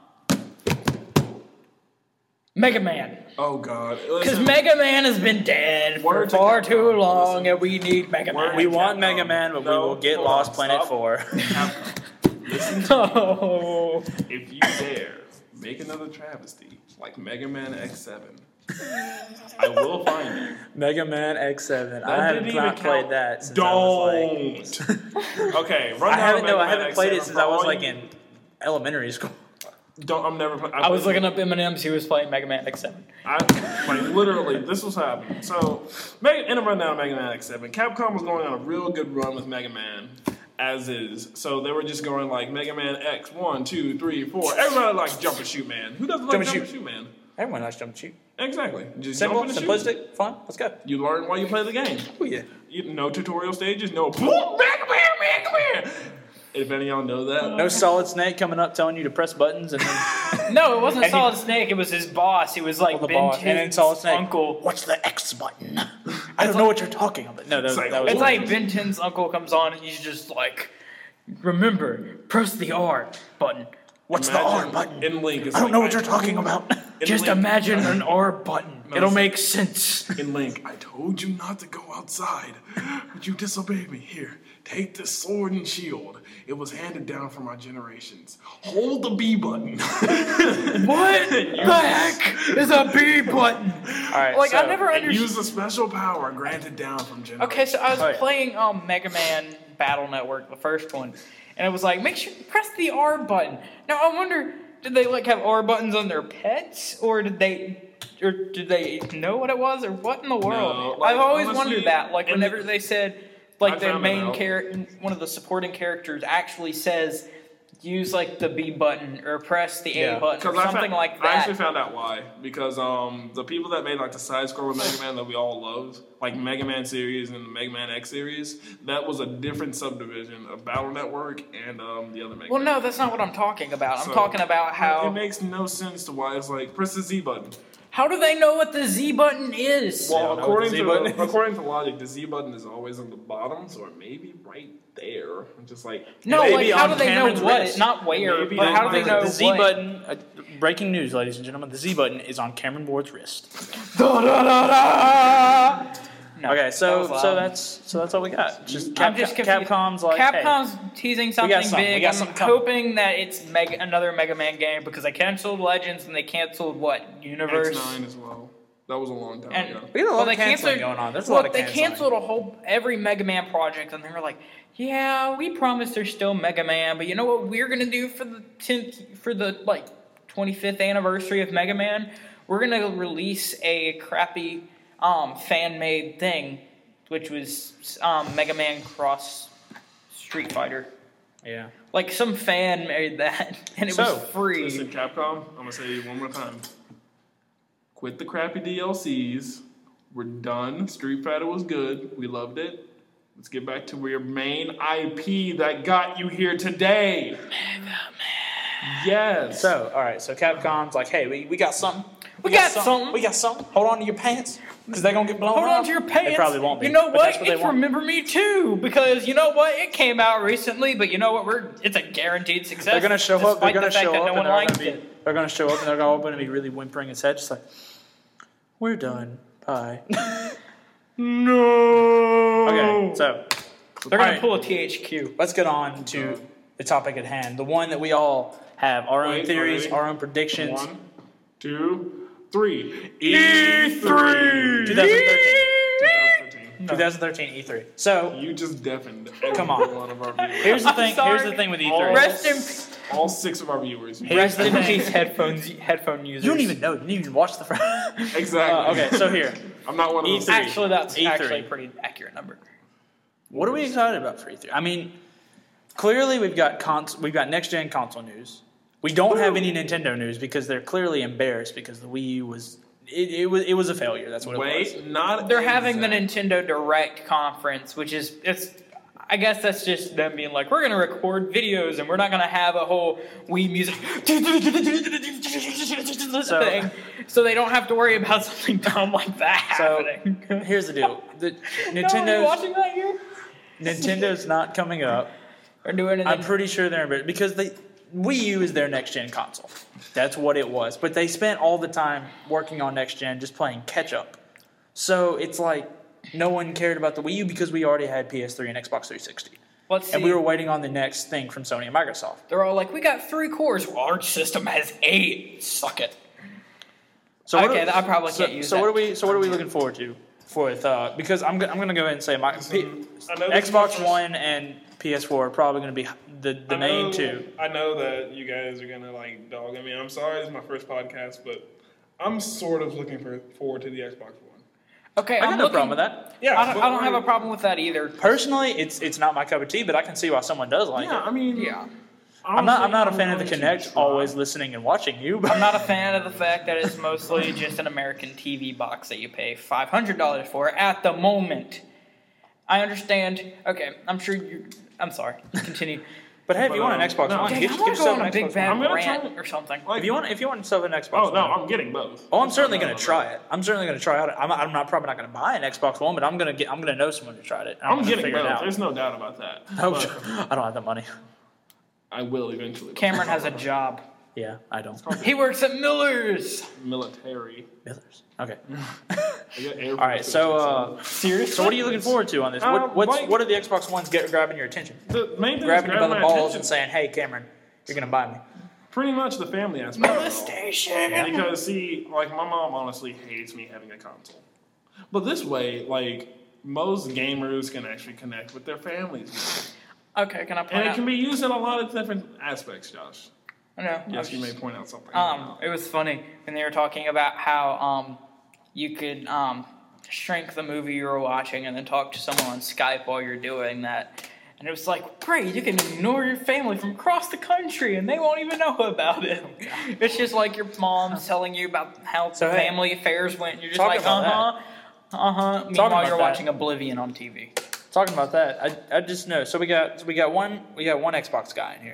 Mega Man. Oh God. Because Listen, Mega Man has been dead for Word to far Capcom. too long, Listen. and we need Mega Word Man. We to want Capcom. Mega Man, but we No, will get hold Lost on, Planet stop. four. Capcom. Listen to Oh. If you dare make another travesty like Mega Man X seven, I will find you. Mega Man X seven. That I have didn't even not played count. that since I was Don't. like. Okay, run I down haven't. Mega No, I Man haven't X played seven it since for I was all like you- in elementary school. Don't. I'm never. Play, I was looking up Eminem's. He was playing Mega Man X seven. I like literally. This was happening. So, Mega in a rundown of Mega Man X seven. Capcom was going on a real good run with Mega Man, as is. So they were just going like Mega Man X one, two, three, four. Everybody likes Jump and Shoot Man. Who doesn't like Jump Jump and and Shoot Man? Everyone likes jump and shoot. Exactly. Just Simple, jump and shoot. simplistic, fun. Let's go. You learn while you play the game. Oh yeah. You, no tutorial stages. No. Mega Man, Mega Man. If any of y'all know that. No Solid Snake coming up telling you to press buttons and then No, it wasn't And he- Solid Snake. It was his boss. He was like the Ben boss. And then Solid Ten's Snake. uncle. What's the X button? I don't know what you're talking about. No, that, It's like- that was It's like Ben ten's uncle comes on and he's just like, remember, press the R button. what's the R Imagine button? In Link, it's I don't like, know what you're talking about. in Just Link- imagine an R button. No, It'll it's- make sense. In Link, I told you not to go outside, but you disobeyed me. Here, take this sword and shield. It was handed down from our generations. Hold the B button. What the heck is a B button? All right, Like, so, I never and understood. use the special power granted down from generations. Okay, so I was Oh, yeah. playing um, Mega Man Battle Network, the first one, and it was like, make sure you press the R button. Now I wonder, did they like have R buttons on their pets, or did they, or did they know what it was, or what in the world? like, I've always honestly, wondered that. Like in whenever the- they said, I like their found it main out. character, one of the supporting characters actually says, use like the B button or press the Yeah. A button or Because I, something found- like I that. actually found out why. Because um, the people that made like the side scroller Mega Man that we all loved, like Mega Man series and the Mega Man X series, that was a different subdivision of Battle Network and um, the other Mega Well, Man. no, that's not what I'm talking about. I'm So, talking about how. It makes no sense to why it's like press the Z button. How do they know what the Z button is? Well, know what according the to Z button is. according to logic, the Z button is always on the bottom, so it may be right there. I'm just like no, maybe like how on do they know Cameron's what? wrist. Not where, Maybe but on how do they the- know the Z what? button? Uh, breaking news, ladies and gentlemen. The Z button is on Cameron Ward's wrist. Da, da, da, da. No, Okay, so that was so loud. that's so that's all we got. Just I'm Cap, just confused. Capcom's like, hey, Capcom's teasing got something something. We big. got I'm something coming. hoping that it's Mega, another Mega Man game because they canceled Legends and they canceled what Universe. X nine as well. That was a long time And ago. We got a lot well, of they canceling canceled, going on. There's a well, lot of they canceling. canceled a whole every Mega Man project, and they were like, "Yeah, we promise there's still Mega Man, but you know what we're gonna do for the tenth, for the like twenty-fifth anniversary of Mega Man? We're gonna release a crappy um, fan-made thing, which was um, Mega Man Cross Street Fighter. Yeah. Like some fan made that, and it So, was free. Listen, Capcom, I'm gonna say it one more time. Quit the crappy D L Cs. We're done. Street Fighter was good. We loved it. Let's get back to your main I P that got you here today. Mega Man. Yes. So, all right. So Capcom's like, hey, we, we got something. We got something. We got something. Hold on to your pants, because they're gonna get blown Hold off. on to your pants. They probably won't be. You know but what? That's what they It's want. Remember Me Too, because you know what? It came out recently, but you know what? We're it's a guaranteed success. They're gonna show up. They're despite gonna the fact show that up, no and one they're liked gonna be. it. They're gonna show up, and they're gonna open and be really whimpering his head, just like, we're done. Bye. no. Okay, so They're gonna Alright. pull a T H Q. let's get on to the topic at hand. The one that we all have our own Wait, theories, ready? our own predictions. One, two, three. E three. twenty thirteen. twenty thirteen. twenty thirteen E three. So You just deafened every Come on. one of our viewers. here's the I'm thing. sorry. Here's the thing with E All three. Rest in All six of our viewers. Here's rest the in thing. peace, headphones headphone users. You don't even know. You didn't even watch the. Fr- Exactly. Uh, okay, so here. I'm not one of those. E three. Actually, that's E three. actually a pretty accurate number. What are we excited about for E three? I mean, clearly we've got cons- we've got next gen console news. We don't have any Nintendo news because they're clearly embarrassed because the Wii U was it, it was it was a failure. That's what it was. Wait, not. They're having the exact- Nintendo Direct conference, which is it's. I guess that's just them being like, we're gonna record videos and we're not gonna have a whole Wii music So- thing, so they don't have to worry about something dumb like that So happening. here's the deal: the No, are you Nintendo's watching that here? Nintendo's not coming up. Or doing it? I'm pretty sure they're embarrassed because they Wii U is their next gen console. That's what it was. But they spent all the time working on next gen, just playing catch up. So it's like no one cared about the Wii U because we already had P S three and Xbox three sixty. Let's see. And we were waiting on the next thing from Sony and Microsoft. They're all like, we got three cores. Well, our system has eight. Suck it. So what Okay, are- I probably so, can't use so that. what are we? So what are we looking forward to for uh, because I'm go- I'm going to go ahead and say my P- I know this is my Xbox first- One and P S four are probably going to be the the I main know- two. I know that you guys are gonna like dog at me. I'm sorry, this is my first podcast, but I'm sort of looking for, forward to the Xbox One. Okay, I got I'm no looking, problem with that. Yeah, I don't, but I don't have a like- problem with that either. Personally, it's it's not my cup of tea, but I can see why someone does like Yeah, it. I mean, Yeah. I'm not I'm not a fan of the honestly, I'm Kinect, going to always try. listening and watching you. But I'm not a fan of the fact that it's mostly just an American T V box that you pay five hundred dollars for at the moment. I understand. Okay, I'm sure you. I'm sorry. Continue. but hey, if you But, want an um, Xbox no. One, Dang, get, I get want to go yourself on an a big Xbox bad One. I'm gonna rant try- or something. Like, If you want if you want yourself an Xbox oh One, no, I'm getting both. oh, I'm certainly No, going no, to no. try it. I'm certainly going to try it. I'm, I'm not probably not going to buy an Xbox One, but I'm going to get I'm going to know someone who tried it. and I'm gonna getting figure it both. out. There's no doubt about that. Oh, But I don't have the money. I will eventually. Cameron has a job. Yeah, I don't. He works at Miller's. Military. Miller's. Okay. I got Air All right. Force So, Station, uh, Seriously? so what are you looking forward to on this? Uh, What, what's like- what are the Xbox Ones get, grabbing your attention? The main thing Grabbing is you by grabbing the my balls attention. and saying, "Hey, Cameron, you're gonna buy me." Pretty much the family aspect. of it all. Molestation. Because see, like my mom honestly hates me having a console, but this way, like most gamers can actually connect with their families, Okay, can I point and it out? can be used in a lot of different aspects. Josh, I know. yes, I you was may point out something. Um, it was funny when they were talking about how um, you could um, shrink the movie you were watching and then talk to someone on Skype while you're doing that. And it was like, great, you can ignore your family from across the country and they won't even know about it. It's just like your mom's telling you about how So, the hey, family affairs went. And you're just talking like, about uh huh, uh huh. Meanwhile, about you're that. watching Oblivion on T V. Talking about that, I, I just know. So we got so we got one we got one Xbox guy in here.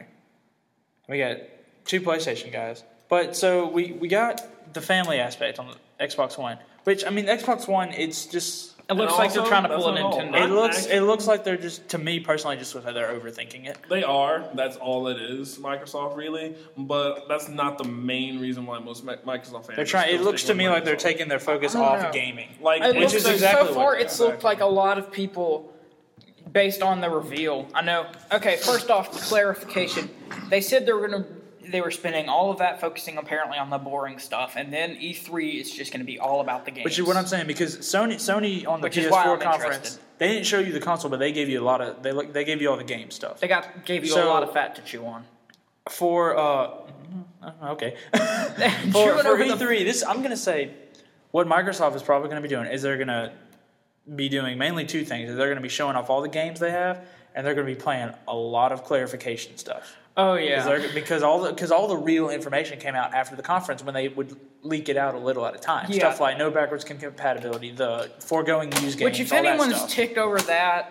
We got two PlayStation guys. But so we, we got the family aspect on the Xbox One, which I mean, the Xbox One, it's just It looks And like they're also, trying to that's pull a not all. Nintendo. it looks actually- it looks like they're just to me personally just looks like they're overthinking it. They are. That's all it is, Microsoft really. But that's not the main reason why most Mi- Microsoft fans. They're are trying. It still looks to sticking me with like they're Microsoft. taking their focus I don't off know. gaming, Like, It which looks is like- exactly so far, what. it's looked like a lot of people, based on the reveal. I know. Okay, first off, clarification. They said they were gonna, they were spending all of that focusing apparently on the boring stuff, and then E three is just going to be all about the games. Which is what I'm saying because Sony Sony on the Which is P S why four I'm conference interested. they didn't show you the console, but they gave you a lot of they look they gave you all the game stuff. They got gave you a So- lot of fat to chew on. For uh, okay, Chewing for, for over E the- three, this I'm gonna say, what Microsoft is probably gonna be doing is they're gonna be doing mainly two things. They're gonna be showing off all the games they have, and they're gonna be playing a lot of clarification stuff. Oh Because yeah. they're- Because all the because all the real information came out after the conference when they would leak it out a little at a time. Yeah. Stuff like no backwards compatibility, the foregoing use games, Which if all that anyone's stuff. ticked over that,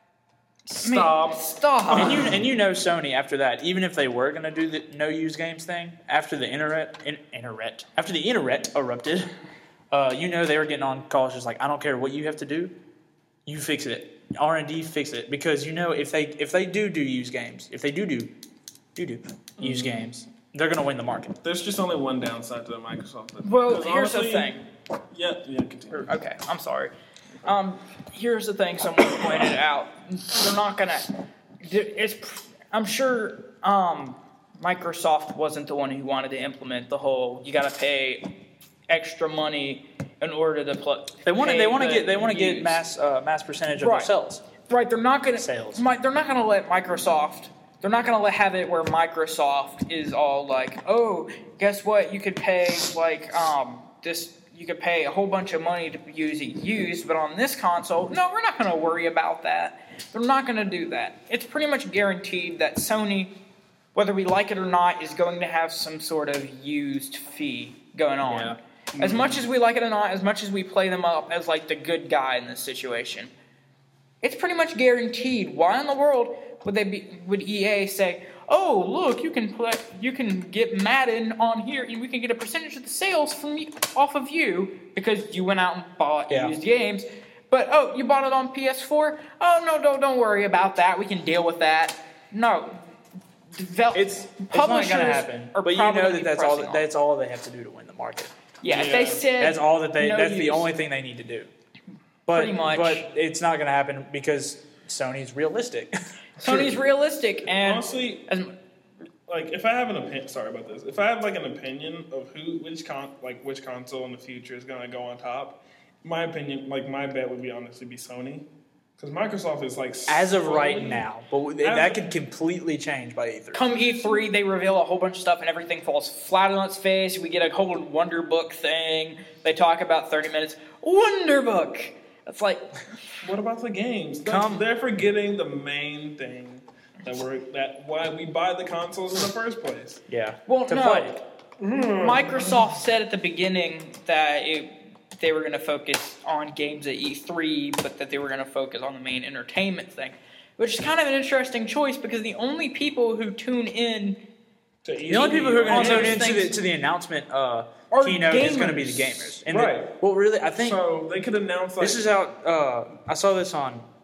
I mean, Stop. stop. And you and you know Sony after that, even if they were gonna do the no use games thing after the internet in, internet after the internet erupted, uh, you know they were getting on calls just like I don't care what you have to do, you fix it. R and D fix it because you know if they if they do do use games, if they do do do do use games, they're gonna win the market. There's just only one downside to the Microsoft. Well, 'Cause here's the honestly- thing. Yeah, yeah, continue. Okay, I'm sorry. Um, here's the thing. Someone pointed out they're not gonna. It's. I'm sure. Um, Microsoft wasn't the one who wanted to implement the whole. You got to pay extra money in order to play. They want to they want to get they want to get mass uh, mass percentage of Right. their sales. Right, they're not gonna. Sales. Mi- They're not gonna let Microsoft. They're not gonna let have it where Microsoft is all like, oh, guess what? You could pay like um this. You could pay a whole bunch of money to use it used, but on this console, no, we're not going to worry about that. They're not going to do that. It's pretty much guaranteed that Sony, whether we like it or not, is going to have some sort of used fee going on. Yeah. As much as we like it or not, as much as we play them up as like the good guy in this situation, it's pretty much guaranteed. Why in the world would they be? Would E A say, "Oh, look, you can play, you can get Madden on here, and we can get a percentage of the sales from you, off of you because you went out and bought Yeah. used games." But oh, you bought it on P S four? Oh no, don't don't worry about that. We can deal with that. No, devel- It's, it's not publishers going to happen. are But you know probably that that's all pressing that, on. that's all they have to do to win the market. Yeah, if Yeah. they said That's all that they. no that's the use. only thing they need to do. But Pretty much. but it's not going to happen because Sony's realistic. Sony's realistic and Honestly, as, like if I have an opinion, sorry about this. If I have like an opinion of who, which con, like which console in the future is gonna go on top, my opinion, like my bet would be honestly be Sony, because Microsoft is like As of slowly- right now, but that could completely change by E three. come E three, they reveal a whole bunch of stuff and everything falls flat on its face. We get a whole Wonder Book thing. They talk about thirty minutes. Wonder Book! It's like, What about the games? They're, Come- they're forgetting the main thing that we're that why we buy the consoles in the first place. Yeah. well, to no. play it. Microsoft said at the beginning that it, they were going to focus on games at E three, but that they were going to focus on the main entertainment thing. Which is kind of an interesting choice because the only people who tune in To The only people who are going On to tune those into the things to the announcement uh, are keynote is going to be gamers. the gamers. And Right. The, well, really, I think So they could announce like this is out. Uh, I saw this on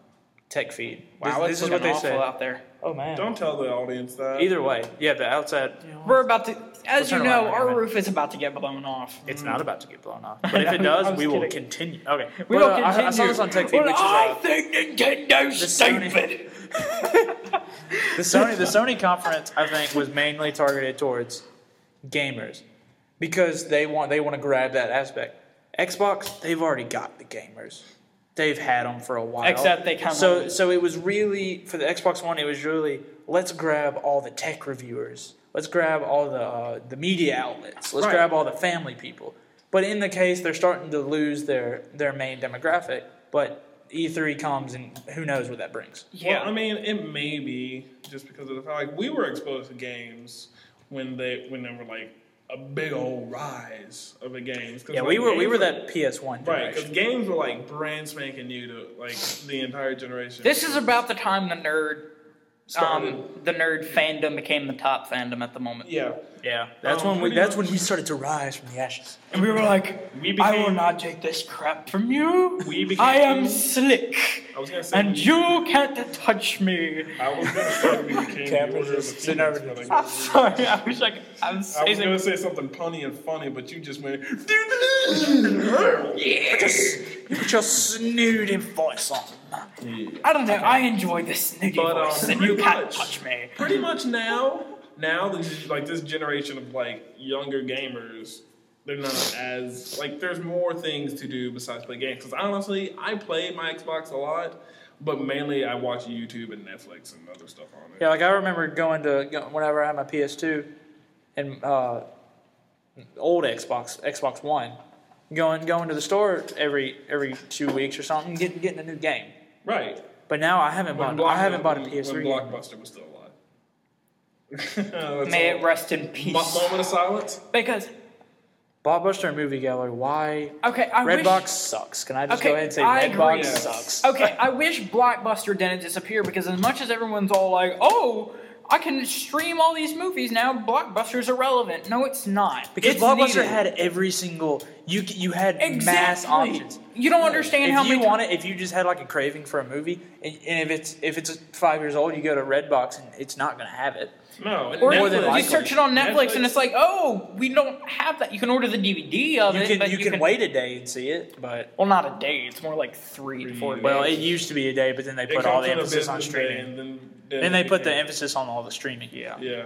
tech feed. Wow, this, this this is what they awful say. out there. Oh man. Don't tell the audience that. Either way, yeah, the outside. We're about to, as you turn know, around our here, man. roof is about to get blown off. It's not about to get blown off, but if it does, I'm we just will kidding. continue. Okay, We But, will uh, I- continue. I, saw this on TechFeed, But which is I uh, think Nintendo's the Sony- stupid. the Sony. The Sony conference, I think, was mainly targeted towards gamers because they want they want to grab that aspect. Xbox, they've already got the gamers. They've had them for a while. Except they come So on- so it was really for the Xbox One. It was really let's grab all the tech reviewers. Let's grab all the uh, the media outlets. Let's Right. grab all the family people. But in the case, they're starting to lose their their main demographic. But E three comes and who knows what that brings. Yeah. Well, I mean, it may be just because of the fact like we were exposed to games when they when they were like a big old rise of the games. 'Cause, Yeah, like, we were we games were that P S one right because generation. games were like brand spanking new to like the entire generation. This is about the time the nerd, Started. um, the nerd fandom became the top fandom at the moment. yeah. Yeah, that's Um, when we pretty that's much. when we started to rise from the ashes. And we were like, We I will became- not take this crap from you. We became- I am slick. I was gonna say And we- you can't touch me. I was gonna say we became the Cameras order of the just sitting Phoenix, over but there. I I'm guess- sorry, I wish I could. I'm I was saying gonna say something punny and funny, but you just went. You put your snooty voice on. I don't know. I enjoy the snooty But, um, voice, and you pretty can't much. touch me. Pretty much now, now this, like this generation of like younger gamers, they're not as like. There's more things to do besides play games. Because honestly, I play my Xbox a lot, but mainly I watch YouTube and Netflix and other stuff on it. Yeah, like I remember going to go- whenever I had my P S two and uh, old Xbox Xbox One, going going to the store every every two weeks or something, getting getting a new game. Right. But now I haven't When bought I haven't Block- bought a when- P S three. When game. Blockbuster was still alive. That's May all. it rest in peace. Mo- moment of silence. Because Blockbuster and Movie Gallery. Why? okay, I Redbox wish. sucks. Can I just Okay, go ahead and say I Redbox agree. sucks? Okay, I wish Blockbuster didn't disappear because as much as everyone's all like, "Oh, I can stream all these movies now," Blockbuster's irrelevant. No, it's not. Because It's Blockbuster needed. had every single you you had exactly. mass options. You don't understand If how you many. want it, if you just had like a craving for a movie, and, and if it's if it's five years old, you go to Redbox and it's not going to have it. No. Or More you than likely. search it on Netflix, and it's like, oh, we don't have that. You can order the D V D of You it, can but you, can, wait a day and see it, but Well, not a day. It's more like three to four Three. days. well, it used to be a day, but then they It put all comes the on a emphasis on business day, streaming. and then, Then it they put the became- emphasis on all the streaming. Yeah. Yeah.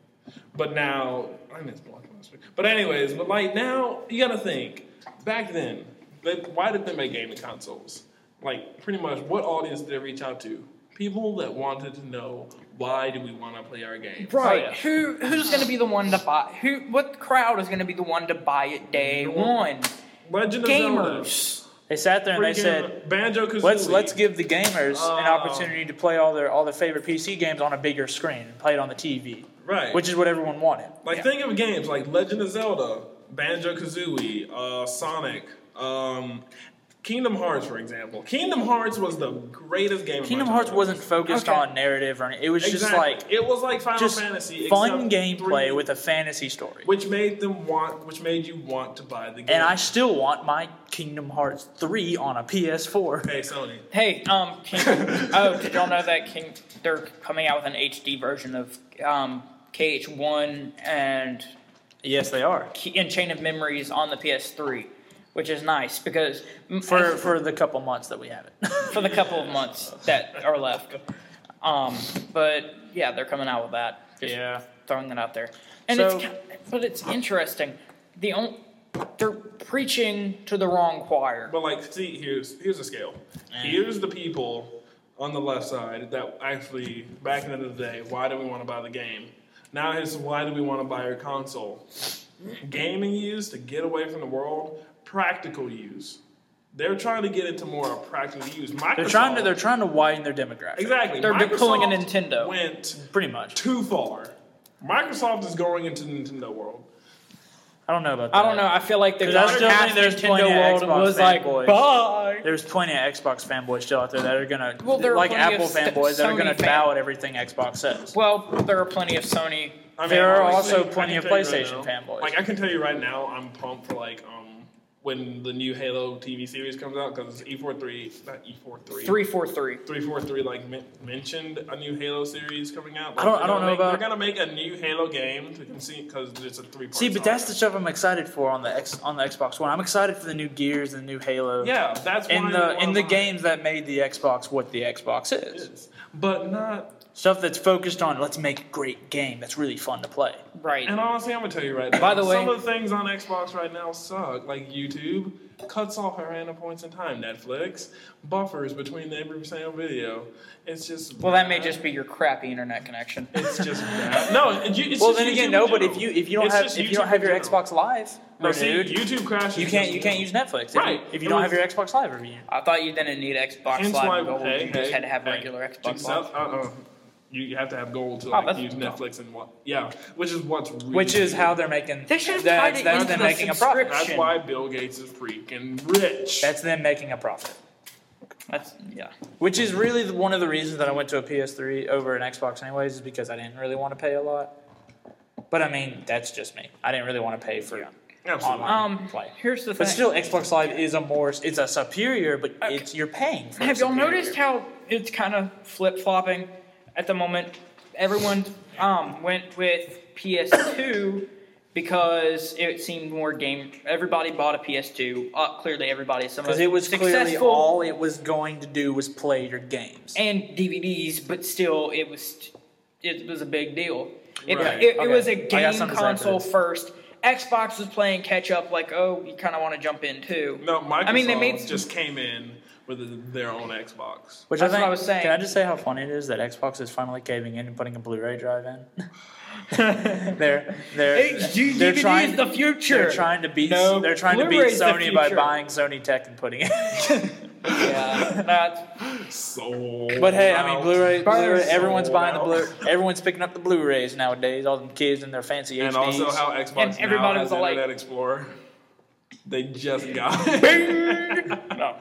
But now, I miss Blockbuster. But anyways, but like now, you gotta think. Back then, they, why did they make gaming consoles? Like, pretty much, what audience did they reach out to? People that wanted to know, why do we want to play our games? Right. Oh, yeah. Who who's going to be the one to buy? Who? What crowd is going to be the one to buy it day one? Legend of Zelda. Gamers. They sat there and they said, Banjo Kazooie. "Let's let's give the gamers an Oh. opportunity to play all their all their favorite P C games on a bigger screen and play it on the T V." Right. Which is what everyone wanted. Like, Yeah. think of games like Legend of Zelda, Banjo Kazooie, uh, Sonic, um, Kingdom Hearts, for example. Kingdom Hearts was the greatest game. of my Kingdom Hearts childhood. wasn't focused Okay. on narrative or anything. It was just Exactly. like it was like Final just Fantasy, fun except gameplay three- with a fantasy story. which made them want, which made you want to buy the game. And I still want my Kingdom Hearts three on a P S four. hey Sony, Hey, um, King, oh, did y'all know that King? They're coming out with an H D version of um K H one and Yes, they are. Key- and Chain of Memories on the P S three, which is nice because m- For for the couple months that we have it. for the couple of months that are left. Um, but yeah, they're coming out with that. Just Yeah. throwing that out there. And So- it's ki- but it's interesting. The on, they're preaching to the wrong choir. but like, see, here's here's a scale. Here's the people on the left side that actually back in the day. Why do we want to buy the game? Now here's why do we want to buy our console? Gaming use to get away from the world. Practical use. They're trying to get into more of practical use. Microsoft, They're trying to they're trying to widen their demographic. exactly. They're Microsoft pulling a Nintendo. Went Pretty much. too far. Microsoft is going into the Nintendo world. I don't know about that. I don't know. I feel like they've 'Cause I gone still past think there's Nintendo plenty of world and Xbox was like, fanboys. bye. There's plenty of Xbox fanboys still out there that are gonna Well, there are like plenty of Apple st- fanboys that are Sony gonna fan- bow at everything Xbox says. Well, there are plenty of Sony. I mean, There are honestly, also I plenty can of tell you right PlayStation now- fanboys. Like I can tell you right now, I'm pumped for like um when the new Halo T V series comes out, because E forty-three, not E forty-three, Three four three. three forty-three like men- mentioned a new Halo series coming out. Like, I don't- they're I don't gonna know make, about- They're gonna make a new Halo game to concede because it's a three. See, but that's the stuff I'm excited for on the X on the Xbox One. I'm excited for the new Gears and the new Halo. yeah. That's In why the in the why- games that made the Xbox what the Xbox is. is. But not. Stuff that's focused on let's make a great game that's really fun to play. Right. And honestly, I'm gonna tell you right now. By the way- some of the things on Xbox right now suck. Like YouTube cuts off at random points in time. Netflix buffers between every single video. It's just. Well, that may bad. just be your crappy internet connection. It's just bad. No, it- it's Well, just then again, YouTube no. in But if general. you if you don't It's have just if you YouTube don't have in your general. Xbox Live, No, see, dude, YouTube crashes. you can't just- you can't use Netflix if Right. you, if you It don't was- have your Xbox Live review. I thought you didn't need Xbox Hence Live why, and Gold. hey, you just hey, had to have hey, regular check Xbox this Live. out. Uh-uh. You, you have to have gold to Oh, like, that's use dumb. Netflix and what? Yeah, which is what's really Which is how they're making. They should have that's tied it that's into them the making a profit. subscription. That's why Bill Gates is freaking rich. That's them making a profit. That's yeah. Which is really the- one of the reasons that I went to a P S three over an Xbox anyways, is because I didn't really want to pay a lot. But I mean, that's just me. I didn't really want to pay for Absolutely. online Um, play. here's the thing. But still, Xbox Live is a more, it's a superior, but it's you're paying for. a Have y'all superior. noticed how it's kind of flip flopping at the moment? Everyone um, went with P S two because it seemed more game. Everybody bought a P S two. Uh, clearly, everybody. Some Because it was clearly successful all it was going to do was play your games. and D V Ds, but still, it was it was a big deal. It, Right. it, it Okay. was a I got game something to say for console this. first. Xbox was playing catch up, like, oh, you kind of want to jump in too. no, Microsoft I mean, they made some- just came in with their own Xbox. Which That's I think, what I was saying. Can I just say how funny it is that Xbox is finally caving in and putting a Blu-ray drive in? they're they're H D they're D V D trying is the future. They're trying to beat No, they're trying to beat Blu-ray's the Sony by future. buying Sony Tech and putting it. Yeah, that's So. But hey, I mean, Blu-ray, Blu-ray Sold everyone's buying the out. Blu. Everyone's picking up the Blu-rays nowadays. All the kids and their fancy And H Ds. also how Xbox And everybody now was has like- Internet Explorer. They just got it. No.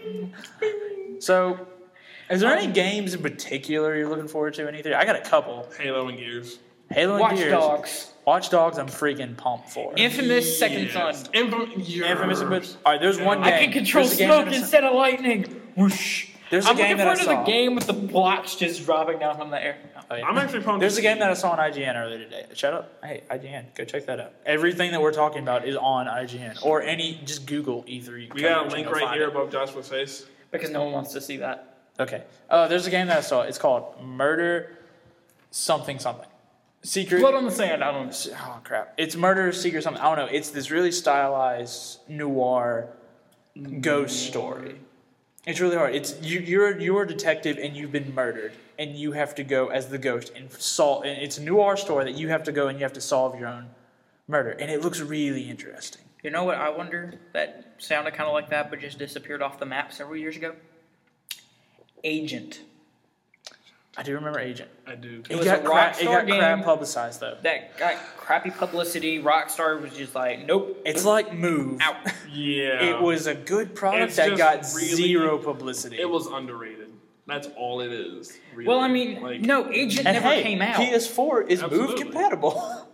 So, is there any games in particular you're looking forward to? Anything? I got a couple. Halo and Gears. Halo and Watch Gears. Dogs. Watch Dogs. I'm freaking pumped for. Infamous Second Yes. Son. Infam- yes. Infamous. All right, there's one game. I can control There's a game smoke that I saw- instead of lightning. Whoosh. There's a I'm game looking that I forward to the saw. game with the blocks just dropping down from the air. Oh, yeah. I'm actually pumped. There's to a game see- that I saw on I G N earlier today. Shut up. Hey, I G N, go check that out. Everything that we're talking about is on I G N. Or any, just Google E three. We got a coverage and link you'll right find here it. above Joshua's face. Because no one wants to see that. Okay. Uh, there's a game that I saw. It's called Murder something something. Secret. Blood on the sand, I don't know. Oh, crap. It's Murder Secret something. I don't know. It's this really stylized noir ghost story. It's really hard. It's you, you're you're a detective and you've been murdered and you have to go as the ghost and solve. And it's a noir story that you have to go and you have to solve your own murder. And it looks really interesting. You know what I wonder that sounded kind of like that but just disappeared off the map several years ago? Agent. I do remember Agent. I do. It, was got a crap, it Rockstar got crap game. publicized though. That got crappy publicity. Rockstar was just like, nope. It's like Move. Out. Yeah. It was a good product It's that just got really- zero publicity. It was underrated. That's all it is. Really. Well, I mean, Like, no, Agent and never hey, came out. P S four is Move Absolutely. compatible.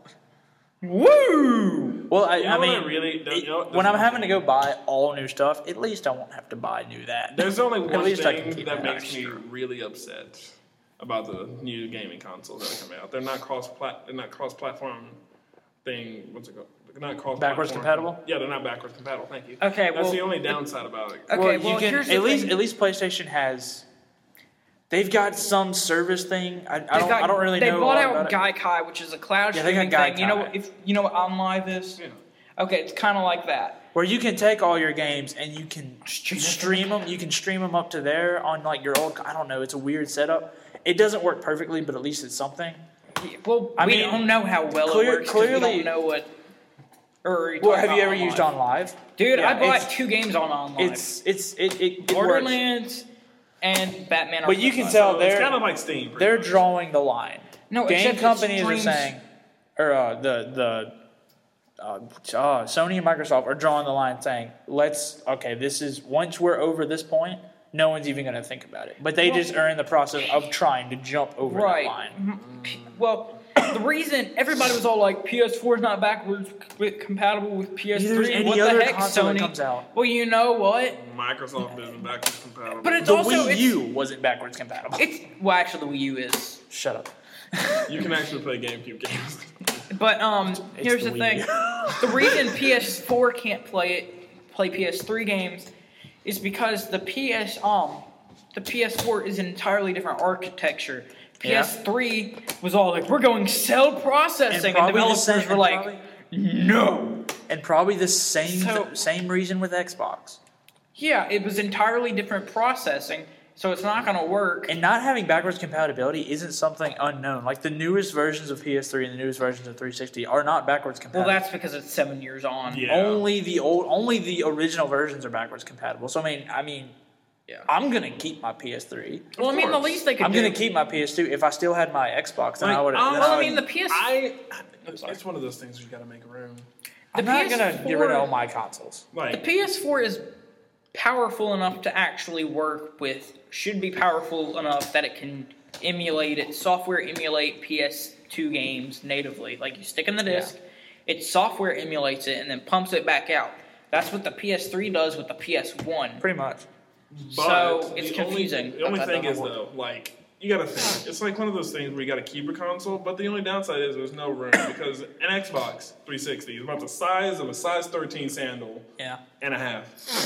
Woo! Well, I, You know I what I mean, really- it- you know what- when I'm having to go buy all new stuff, at least I won't have to buy new that. There's only At one least I can thing keep that it makes me extra. really upset about the new gaming consoles that are coming out. They're not cross plat. They're not cross platform thing. What's it called? They're not cross Backwards compatible? Yeah, they're not backwards compatible. Thank you. Okay, That's well- the only downside about it. Okay, well, well, you can here's the at least thing. at least PlayStation has. They've got some service thing. I, I They've don't. got- I don't really they know. bought a lot out about it. Gaikai, which is a cloud Yeah, they got streaming thing. You know, Gaikai. if you know what OnLive is? Yeah. Okay, it's kind of like that. Where you can take all your games and you can stream them. You can stream them up to there on like your old. I don't know. It's a weird setup. It doesn't work perfectly, but at least it's something. Yeah, well, I we mean, don't know how well clear- it works 'cause we clearly- don't know what. Or are you Well, talking have you about ever used OnLive? On Live? Dude, Yeah, I bought it's- two games on OnLive. It's it's it it, it works. Borderlands and Batman. But you Arkham can Asylum. tell So it's they're kind of like Steam. pretty they're much. drawing the line. No, Game except it companies streams- are saying, or uh, the the uh, uh, Sony and Microsoft are drawing the line, saying, "Let's okay, this is once we're over this point, no one's even going to think about it." But they Well- just are in the process of trying to jump over Right. that line. Mhm. Well, the reason everybody was all like P S four is not backwards c- compatible with P S three. Neither is any what other the heck, console that Sony? comes out. Well, you know what? Microsoft isn't backwards compatible. But it's The also Wii it's, U wasn't backwards compatible. It's well, actually, the Wii U is. Shut up. You can actually play GameCube games. But um, It's here's the the, Wii thing: the reason P S four can't play it, play P S three games, is because the P S um, the P S four is an entirely different architecture. P S three was all like, we're going cell processing, and, probably the developers same- were like, probably- no. And probably the same So- same reason with Xbox. Yeah, it was entirely different processing, so it's not going to work. And not having backwards compatibility isn't something unknown. Like the newest versions of P S three and the newest versions of three sixty are not backwards Well, compatible. that's because it's seven years on. Yeah. Only the old, only the original versions are backwards compatible. So I mean, I mean, Yeah. I'm gonna keep my P S three. Well, I mean, the course. least they could I'm do. gonna keep my P S two. If I still had my Xbox, then Like, I would. um, Well, I mean, the P S. I. sorry. It's one of those things where you gotta make room. I'm the not gonna get rid of all P S four my consoles. The Like, P S four is powerful enough to actually work with. Should be powerful enough that it can emulate it. Software emulate P S two games natively. Like you stick in the disc, its software emulates it and then pumps it back out. That's what the P S three does with the P S one. Pretty much. but So, it's the confusing. Only, the only I thing don't is know. though, like you gotta think. It's like one of those things where you gotta keep a console, but the only downside is there's no room because an Xbox three sixty is about the size of a size thirteen sandal Yeah. and a half.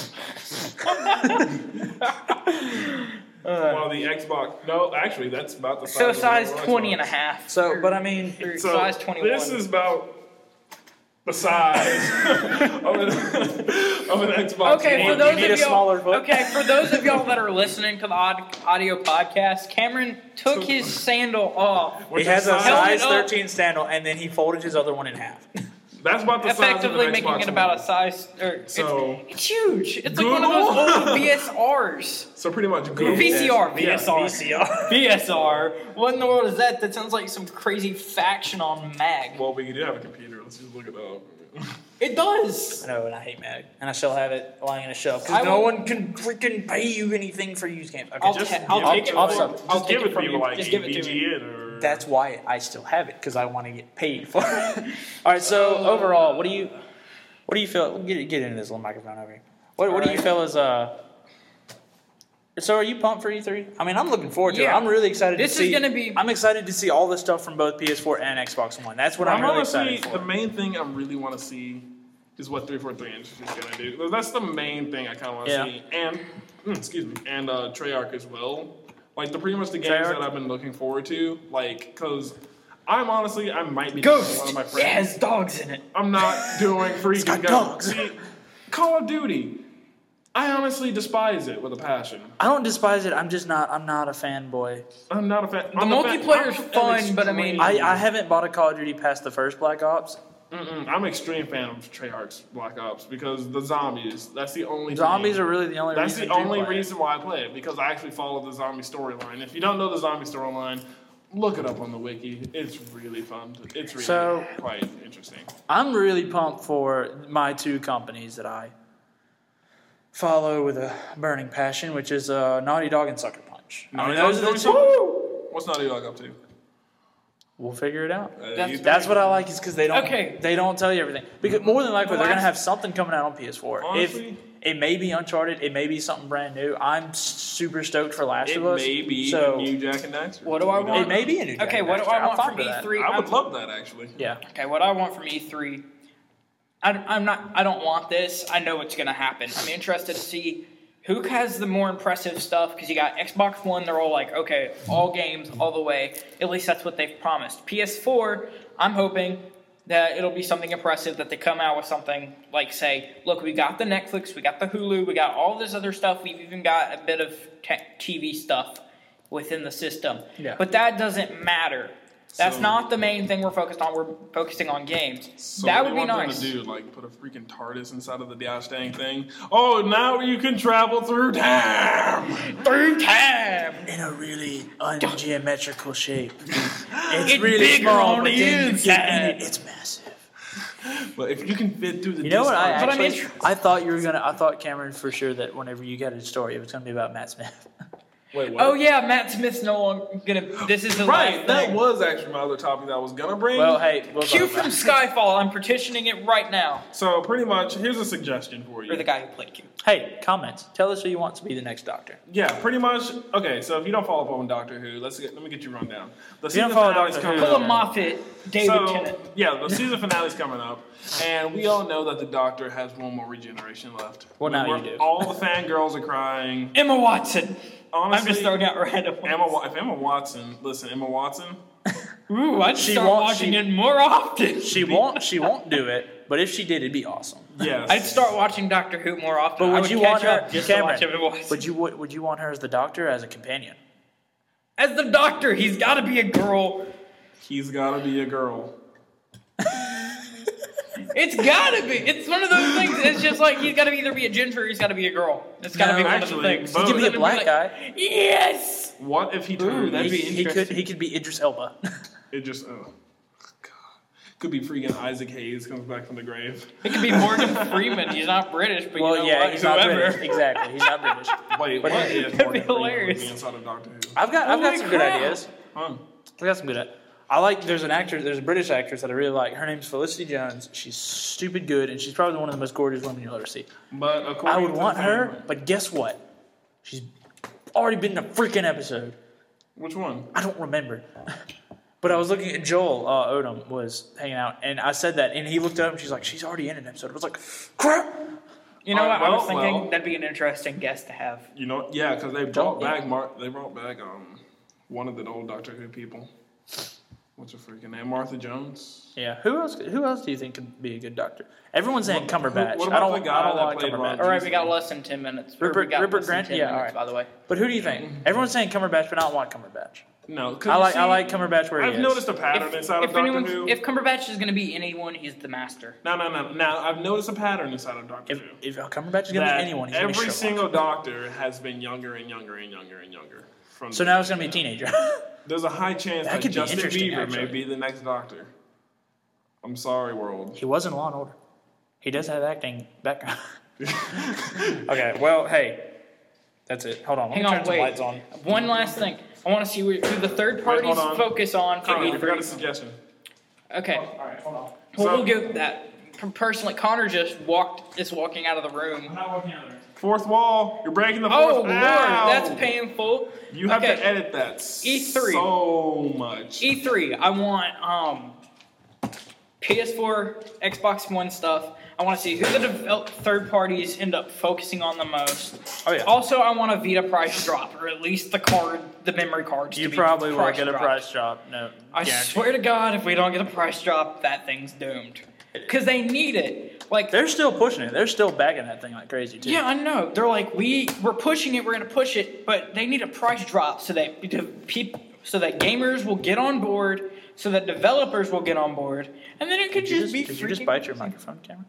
While the Xbox, no, actually, that's about the size. So of size a twenty and a Xbox. half. So, Or- but I mean, or So size twenty-one. this is about the size of, an, of an Xbox. Okay, You for need- those you need of a smaller y'all. foot. Okay, for those of y'all that are listening to the aud- audio podcast, Cameron took his sandal off, he Which has is a size- size Held it up. thirteen sandal, and then he folded his other one in half. That's about the effectively size of an making Xbox it about One. a size. Or So- it's, it's huge. It's like one of those Google? old V S Rs. So pretty much Google. V C R, Yeah, V S R, V C R. V S R. What in the world is that? That sounds like some crazy faction on Mag. Well, we do have a computer. Let's just look it up. It does. I know, and I hate Mag, and I still have it lying in a shelf I because no will- one can freaking pay you anything for used games. Okay, I'll, Just ta- give I'll it take to it. I'll from- sub- I'll Just take give it it to from people you. like Just give it to A V G me. it or. that's why I still have it because I want to get paid for it. All right, so overall, what do you, what do you feel? Get get into this little microphone over here. What what do you Alright. feel is uh? So are you pumped for E three? I mean, I'm looking forward to Yeah. it. I'm really excited This to is see. gonna be- I'm excited to see all the stuff from both P S four and Xbox One. That's what I'm, I'm really honestly, excited the for. main thing I really want to see is what three forty-three Industries is gonna do. That's the main thing I kind of want to Yeah. see, and mm, excuse me, and uh, Treyarch as well. Like the pretty much the games Treyarch? that I've been looking forward to. Like, cause I'm honestly, I might be Ghost. one of my It friends. has dogs in it. I'm not doing freaking got Ghost. dogs. See, Call of Duty. I honestly despise it with a passion. I don't despise it. I'm just not. I'm not a fanboy. I'm not a fan. The I'm a fan- multiplayer's I'm an fun, but I mean- extreme- I, I haven't bought a Call of Duty past the first Black Ops. Mm-mm, I'm an extreme fan of Treyarch's Black Ops because the zombies. That's the only. Zombies thing. are really the only. That's reason the to only play it. reason why I play it because I actually follow the zombie storyline. If you don't know the zombie storyline, look it up on the wiki. It's really fun. It's really So- quite interesting. I'm really pumped for my two companies that I follow with a burning passion, which is uh, Naughty Dog and Sucker Punch. I mean, Naughty those Dog are the doing two. What's Naughty Dog up to? We'll figure it out. Uh, That's- you That's think- what I like is because they don't Okay. they don't tell you everything. Because more than likely The they're gonna last- have something coming out on P S four. Honestly- if it may be Uncharted, it may be something brand new. I'm super stoked for Last It of Us. may be so a new Jack and Daxter. What do I You know? want? it may be a new. Okay, Jack what do Daxter. I I'm want fine from with E that. three? I would I'm- love that actually. Yeah. Okay, what I want from E three, I, I'm not. I don't want this. I know it's gonna happen. I'm interested to see who has the more impressive stuff because you got Xbox One. They're all like, okay, all games, all the way. At least that's what they've promised. P S four, I'm hoping that it'll be something impressive that they come out with something like, say, look, we got the Netflix, we got the Hulu, we got all this other stuff. We've even got a bit of te- T V stuff within the system. Yeah. But that doesn't matter. That's So- not the main thing we're focused on. We're focusing on games. So that what would do be you want nice. them to do? Like put a freaking TARDIS inside of the gosh dang thing? Oh, now you can travel through time. Through time. In a really ungeometrical shape. It's, It's really bigger small, on but the then you get in inside. it, it's massive. But if you can fit through the, You know what? I disc- But I'm actually, inter- I thought you were gonna. I thought Cameron for sure that whenever you got a story, it was gonna be about Matt Smith. Wait, what? Oh yeah, Matt Smith's no longer gonna. This is the Right, last that thing. was actually my other topic that I was gonna bring. Well, hey, we'll Q talk from about it. Skyfall. I'm petitioning it right now. So pretty much, here's a suggestion for you. Or the guy who played Q. Hey, comments. Tell us who you want to be the next Doctor. Yeah, pretty much. Okay, so if you don't follow up on Doctor Who, let's get, let me get you run down. The you don't season follow finale's Doctor coming Who- Pull a up. Moffat, David So Tennant. yeah, the season finale's coming up, and we all know that the Doctor has one more regeneration left. Well, now We're- you do. All the fangirls are crying. Emma Watson. Honestly, I'm just throwing out random ones. Emma, Wa- if Emma Watson, listen, Emma Watson. Ooh, I'd She start won't- watching she- it more often. She won't. She won't do it. But if she did, it'd be awesome. Yes. I'd start watching Doctor Who more often. But I would would you catch want her, up just to watch Cameron? Emma Watson. Would you would, would you want her as the Doctor or as a companion? As the Doctor, he's got to be a girl. He's gotta be a girl. It's got to be. It's one of those things. It's just like he's got to either be a ginger or he's got to be a girl. It's got to No, be one actually, of the things. both. He could be a Then it'd black like, guy. Yes. What if he Ooh, turned? that'd He, be he could. interesting. He could be Idris Elba. It just oh, God. Could be freaking Isaac Hayes comes back from the grave. It could be Morgan Freeman. He's not British, but well, you know yeah, what? he's Whoever. not British. Exactly, he's not British. Wait, But what he- if that'd be Morgan Freeman would hilarious. be inside of Doctor Who? I've got. I've got Holy some good crap. ideas. Huh? I've got some good. ideas. I like. There's an actress. There's a British actress that I really like. Her name's Felicity Jones. She's stupid good, and she's probably one of the most gorgeous women you'll ever see. But according I would to want the her, family- but guess what? She's already been in a freaking episode. Which one? I don't remember. But I was looking at Joel uh, Odom was hanging out, and I said that, and he looked up, and she's like, "She's already in an episode." I was like, "Crap!" You know Uh, what? I was well, thinking well. that'd be an interesting guest to have. You know, yeah, because they Joel, brought yeah. back Mar- They brought back um one of the old Doctor Who people. What's her freaking name? Martha Jones. Yeah. Who else? Who else do you think could be a good Doctor? Everyone's saying What- Cumberbatch. what I about don't. the guy I don't that like played Cumberbatch. Ron All right, we got less than ten minutes. Or Rupert- we got Rupert less than Grant? ten Yeah, minutes, all right. by the way. But who do you think? Everyone's saying Cumberbatch, but I don't want Cumberbatch. No, 'cause I you like. see, I like Cumberbatch where he I've is. noticed a pattern inside of if, Doctor anyone's- Who. if Cumberbatch is going to be anyone, he's the master. no, no, no. Now I've noticed a pattern inside of Doctor If, Who. if Cumberbatch is going to That be anyone, he's going to be every Sherlock. single Doctor has been younger and younger and younger and younger. From So now it's going to be a teenager. there's a high chance That that, could be Justin interesting, Bieber may actually. be the next Doctor. I'm sorry, world. He was in Law and Order. He does have acting background. Okay, well, hey, that's it. Hold on, let Hang me on, turn some wait. lights on. One last thing. I want to see who who the third Wait, parties hold on. focus on for Hold on, I E forgot three. a suggestion. Okay. All right, hold on. Well, So- we'll give that. Personally, Connor just walked is walking out of the room. I'm not working out there. Fourth wall. You're breaking the Oh fourth. Lord, Ow! that's painful. You have Okay. to edit that E three. so much. E three. I want um, P S four, Xbox One stuff. I want to see who the develop- third parties end up focusing on the most. Oh, yeah. Also, I want a Vita price drop, or at least the card, the memory cards. You to be probably will price get a dropped. price drop. No, I guarantee. swear to God, if we don't get a price drop, that thing's doomed. Because they need it. Like, They're still pushing it. They're still bagging that thing like crazy too. yeah, I know. They're like, we we're pushing it, we're gonna push it, but they need a price drop so that because peop, so that gamers will get on board, so that developers will get on board, and then it could Did you just, just, be. did you just freaking bite your easy. microphone, Cameron?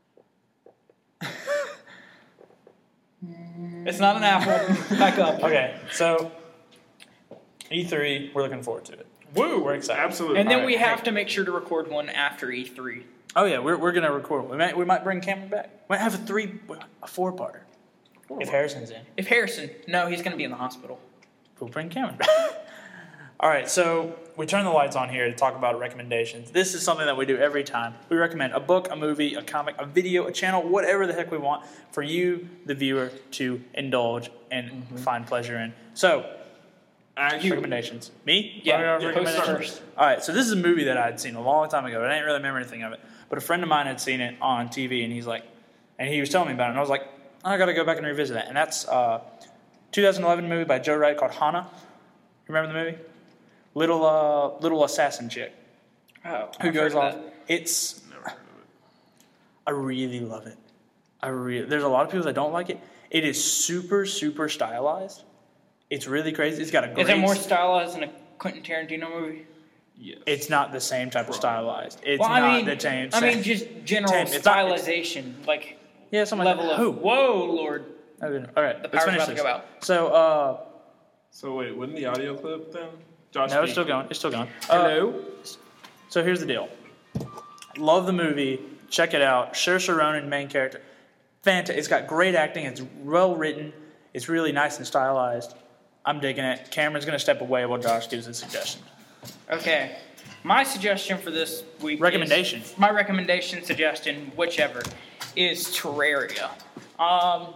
It's not an apple. Back up. Okay, so E three, we're looking forward to it. Woo, we're excited. Absolutely. And then All we right. have to make sure to record one after E three. Oh yeah, we're, we're gonna record. We might we might bring Cameron back. We might have a three a four parter if Harrison's in. If Harrison, no, he's gonna be in the hospital. We'll bring Cameron back. All right, so we turn the lights on here to talk about recommendations. This is something that we do every time. We recommend a book, a movie, a comic, a video, a channel, whatever the heck we want for you, the viewer, to indulge and Mm-hmm. find pleasure in. So, Actually, recommendations. Me? Yeah, Want me to yeah, recommend host it? first. All right, so this is a movie that I had seen a long time ago, but I didn't really remember anything of it. But a friend of mine had seen it on T V, and he's like, and he was telling me about it, and I was like, I got to go back and revisit that. And that's a twenty eleven movie by Joe Wright called Hana. You remember the movie? Little uh, little assassin chick Oh, who I've goes heard off. of that. It's never heard of it. I really love it. I really. There's a lot of people that don't like it. It is super super stylized. It's really crazy. It's got a great. Is it more stylized than a Quentin Tarantino movie? Yes. It's not the same type of stylized. It's Well, not I mean, the same. I mean, just general Same. It's not- it's- stylization, like yeah, something level like that. of. Who? Whoa, Lord! Okay, all right, The let's power's finish about to this. go out. So, uh, So wait, wouldn't the audio clip then? Josh, no, it's speak. still going. It's still going. Uh, Hello. So here's the deal. Love the movie. Check it out. Saoirse Ronan, main character. Fantastic. It's got great acting. It's well written. It's really nice and stylized. I'm digging it. Cameron's going to step away while Josh gives his suggestion. Okay. My suggestion for this week Recommendation. is, my recommendation, suggestion, whichever, is Terraria. Um,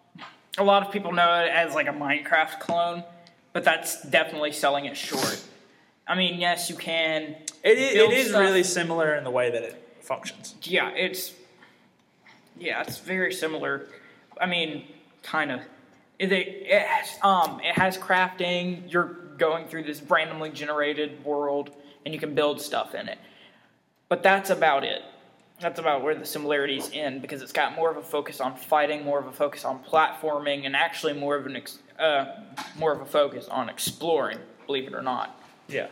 a lot of people know it as like a Minecraft clone, but that's definitely selling it short. I mean, yes, you can. It is, build it is stuff. really similar in the way that it functions. Yeah, it's yeah, it's very similar. I mean, kind of. It, it has, um, it has crafting. You're going through this randomly generated world, and you can build stuff in it. But that's about it. That's about where the similarities end, because it's got more of a focus on fighting, more of a focus on platforming, and actually more of an ex- uh, more of a focus on exploring. Believe it or not. Yeah.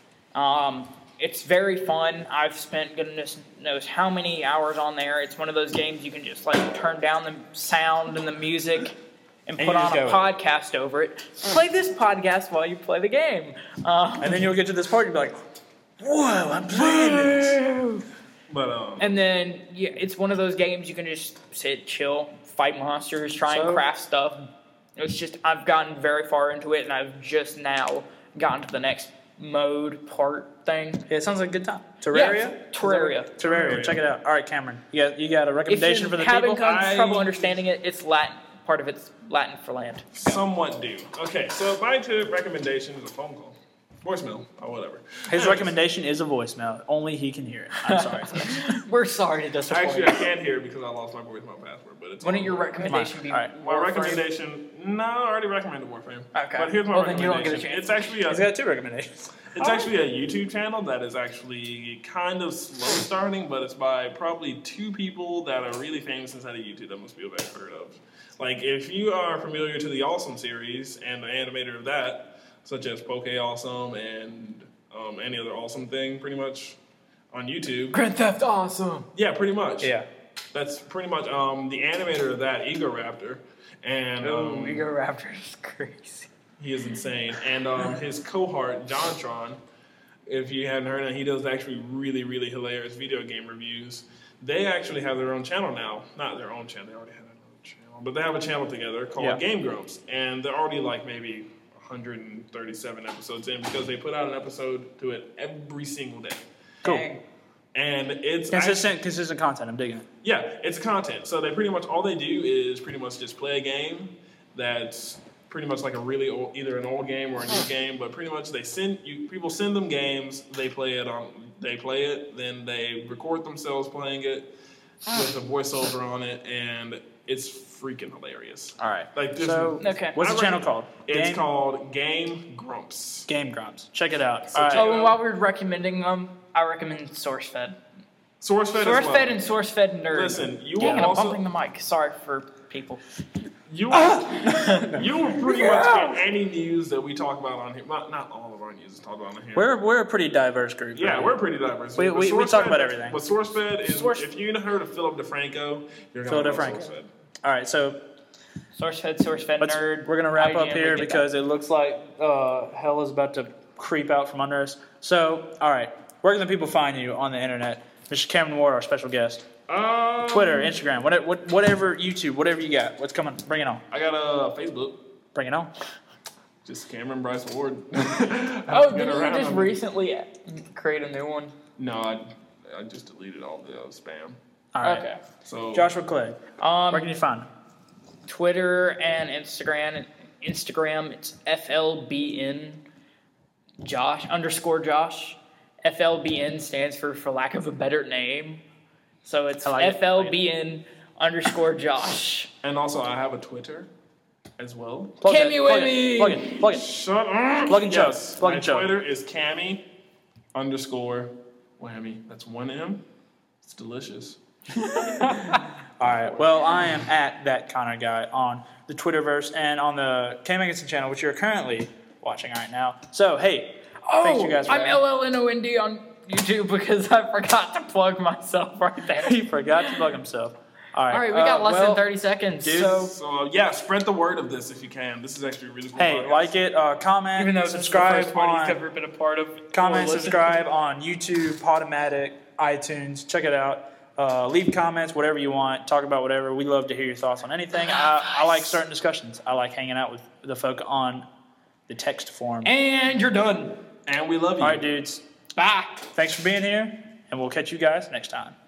Um, it's very fun. I've spent goodness knows how many hours on there. It's one of those games you can just like turn down the sound and the music and, And put you on just a go with podcast over it. Play this podcast while you play the game. Um, And then you'll get to this part and be like, whoa, I'm playing this. But um, and then yeah, it's one of those games you can just sit, chill, fight monsters, try So- and craft stuff. It's just I've gotten very far into it, and I've just now gotten to the next mode part thing. Yeah, it sounds like a good time. Terraria? Yeah, Terraria. Terraria. Check it out. All right, Cameron. You got, you got a If recommendation you're for the having people? con- I- trouble understanding it, it's Latin. Part of it's Latin for land. somewhat do. Okay, so my two recommendation is a phone call, voicemail, or whatever. His recommendation is a voicemail. Only he can hear it. I'm sorry. folks. We're sorry to disappoint Actually, you. I can't hear it because I lost my voicemail password. But it's Wouldn't on. your recommendation be All right. My Warframe? recommendation? No, I already recommended Warframe. Okay. But here's my Well, then you recommendation. don't get a chance. It's actually a He's got two recommendations. It's actually a YouTube channel that is actually kind of slow starting, but it's by probably two people that are really famous inside of YouTube that most people have heard of. Like, if you are familiar to the Awesome series and the animator of that, such as Poke Awesome and um, any other awesome thing, pretty much, on YouTube. Grand Theft Awesome. Yeah, pretty much. Yeah. That's pretty much um, the animator of that, Ego Raptor. And Oh, um, Ego Raptor is crazy. he is insane. And um, his cohort, Jontron, if you hadn't heard it, he does actually really, really hilarious video game reviews. They actually have their own channel now. Not their own channel, they already have another channel. But they have a channel together called Yeah. Game Grumps. And they're already like maybe one hundred thirty-seven episodes in because they put out an episode to it every single day. Cool. Dang. And it's Consistent, consistent content. I'm digging it. yeah, it's content. So they pretty much all they do is pretty much just play a game that's pretty much like a really old, either an old game or a new game. But pretty much they send you people send them games. They play it on. They play it. Then they record themselves playing it with a voiceover on it, and it's freaking hilarious. All right. Like this. So, Okay. what's the I channel recommend- called? It's Game, called Game Grumps. Game Grumps. Check it out. So All check right. Oh, and while we're recommending them, I recommend SourceFed. SourceFed as well. SourceFed and SourceFed Nerd. Listen, you Dang will it, I'm also bumping the mic. Sorry for people. You will, you will pretty much get any news that we talk about on here. Not, not all of our news is talked about on here. We're, we're a pretty diverse group. yeah, right? we're pretty diverse. We- But we- we talk SourceFed- about everything. But SourceFed is, Source- if you heard of Philip DeFranco, you're Philip going to know DeFranco. SourceFed. All right. So SourceFed, SourceFed let's, Nerd. we're going to wrap I G N, up here we get because it looks like uh, hell is about to creep out from under us. So, all right. Where can the people find you on the internet? Mister Cameron Ward, our special guest. Um, Twitter, Instagram, whatever, whatever, YouTube, whatever you got. What's coming? Bring it on. I got a Facebook. Bring it on. Just Cameron Bryce Ward. that. Oh, Been didn't you around just on- recently create a new one? No, I, I just deleted all the uh, spam. All right. Okay. So Joshua Clay, Um, where can you find him? Twitter and Instagram. Instagram, it's F L B N Josh underscore Josh. F L B N stands for for lack of a better name. So it's I like it. F L B N underscore Josh. and also I have a Twitter as well. Plug Cammy it, plug Wimmy! it, plug it, plug it. Shut up. Plug and choke. Yes, Plug my and choke. Twitter is Cammy underscore whammy. That's one M. It's delicious. All right. Well, I am at that Connor guy on the Twitterverse and on the K Magazine channel, which you're currently watching right now. So, hey, Oh, thanks you guys for I'm having L L N O N D on YouTube because I forgot to plug myself right there. He forgot to plug himself. All right. All right, we got uh, less well, than thirty seconds. dude, So, So uh, yeah, spread the word of this if you can. This is actually a really cool. Hey, podcast. like it, uh, comment, even though this is the subscribe first one he's on, ever been a part of, comment, or listened subscribe on YouTube, Podomatic, iTunes. Check it out. Uh, leave comments, whatever you want. Talk about whatever. We love to hear your thoughts on anything. I, I like starting discussions. I like hanging out with the folk on the text form. And you're done. And we love you. All right, dudes. Bye. Thanks for being here, and we'll catch you guys next time.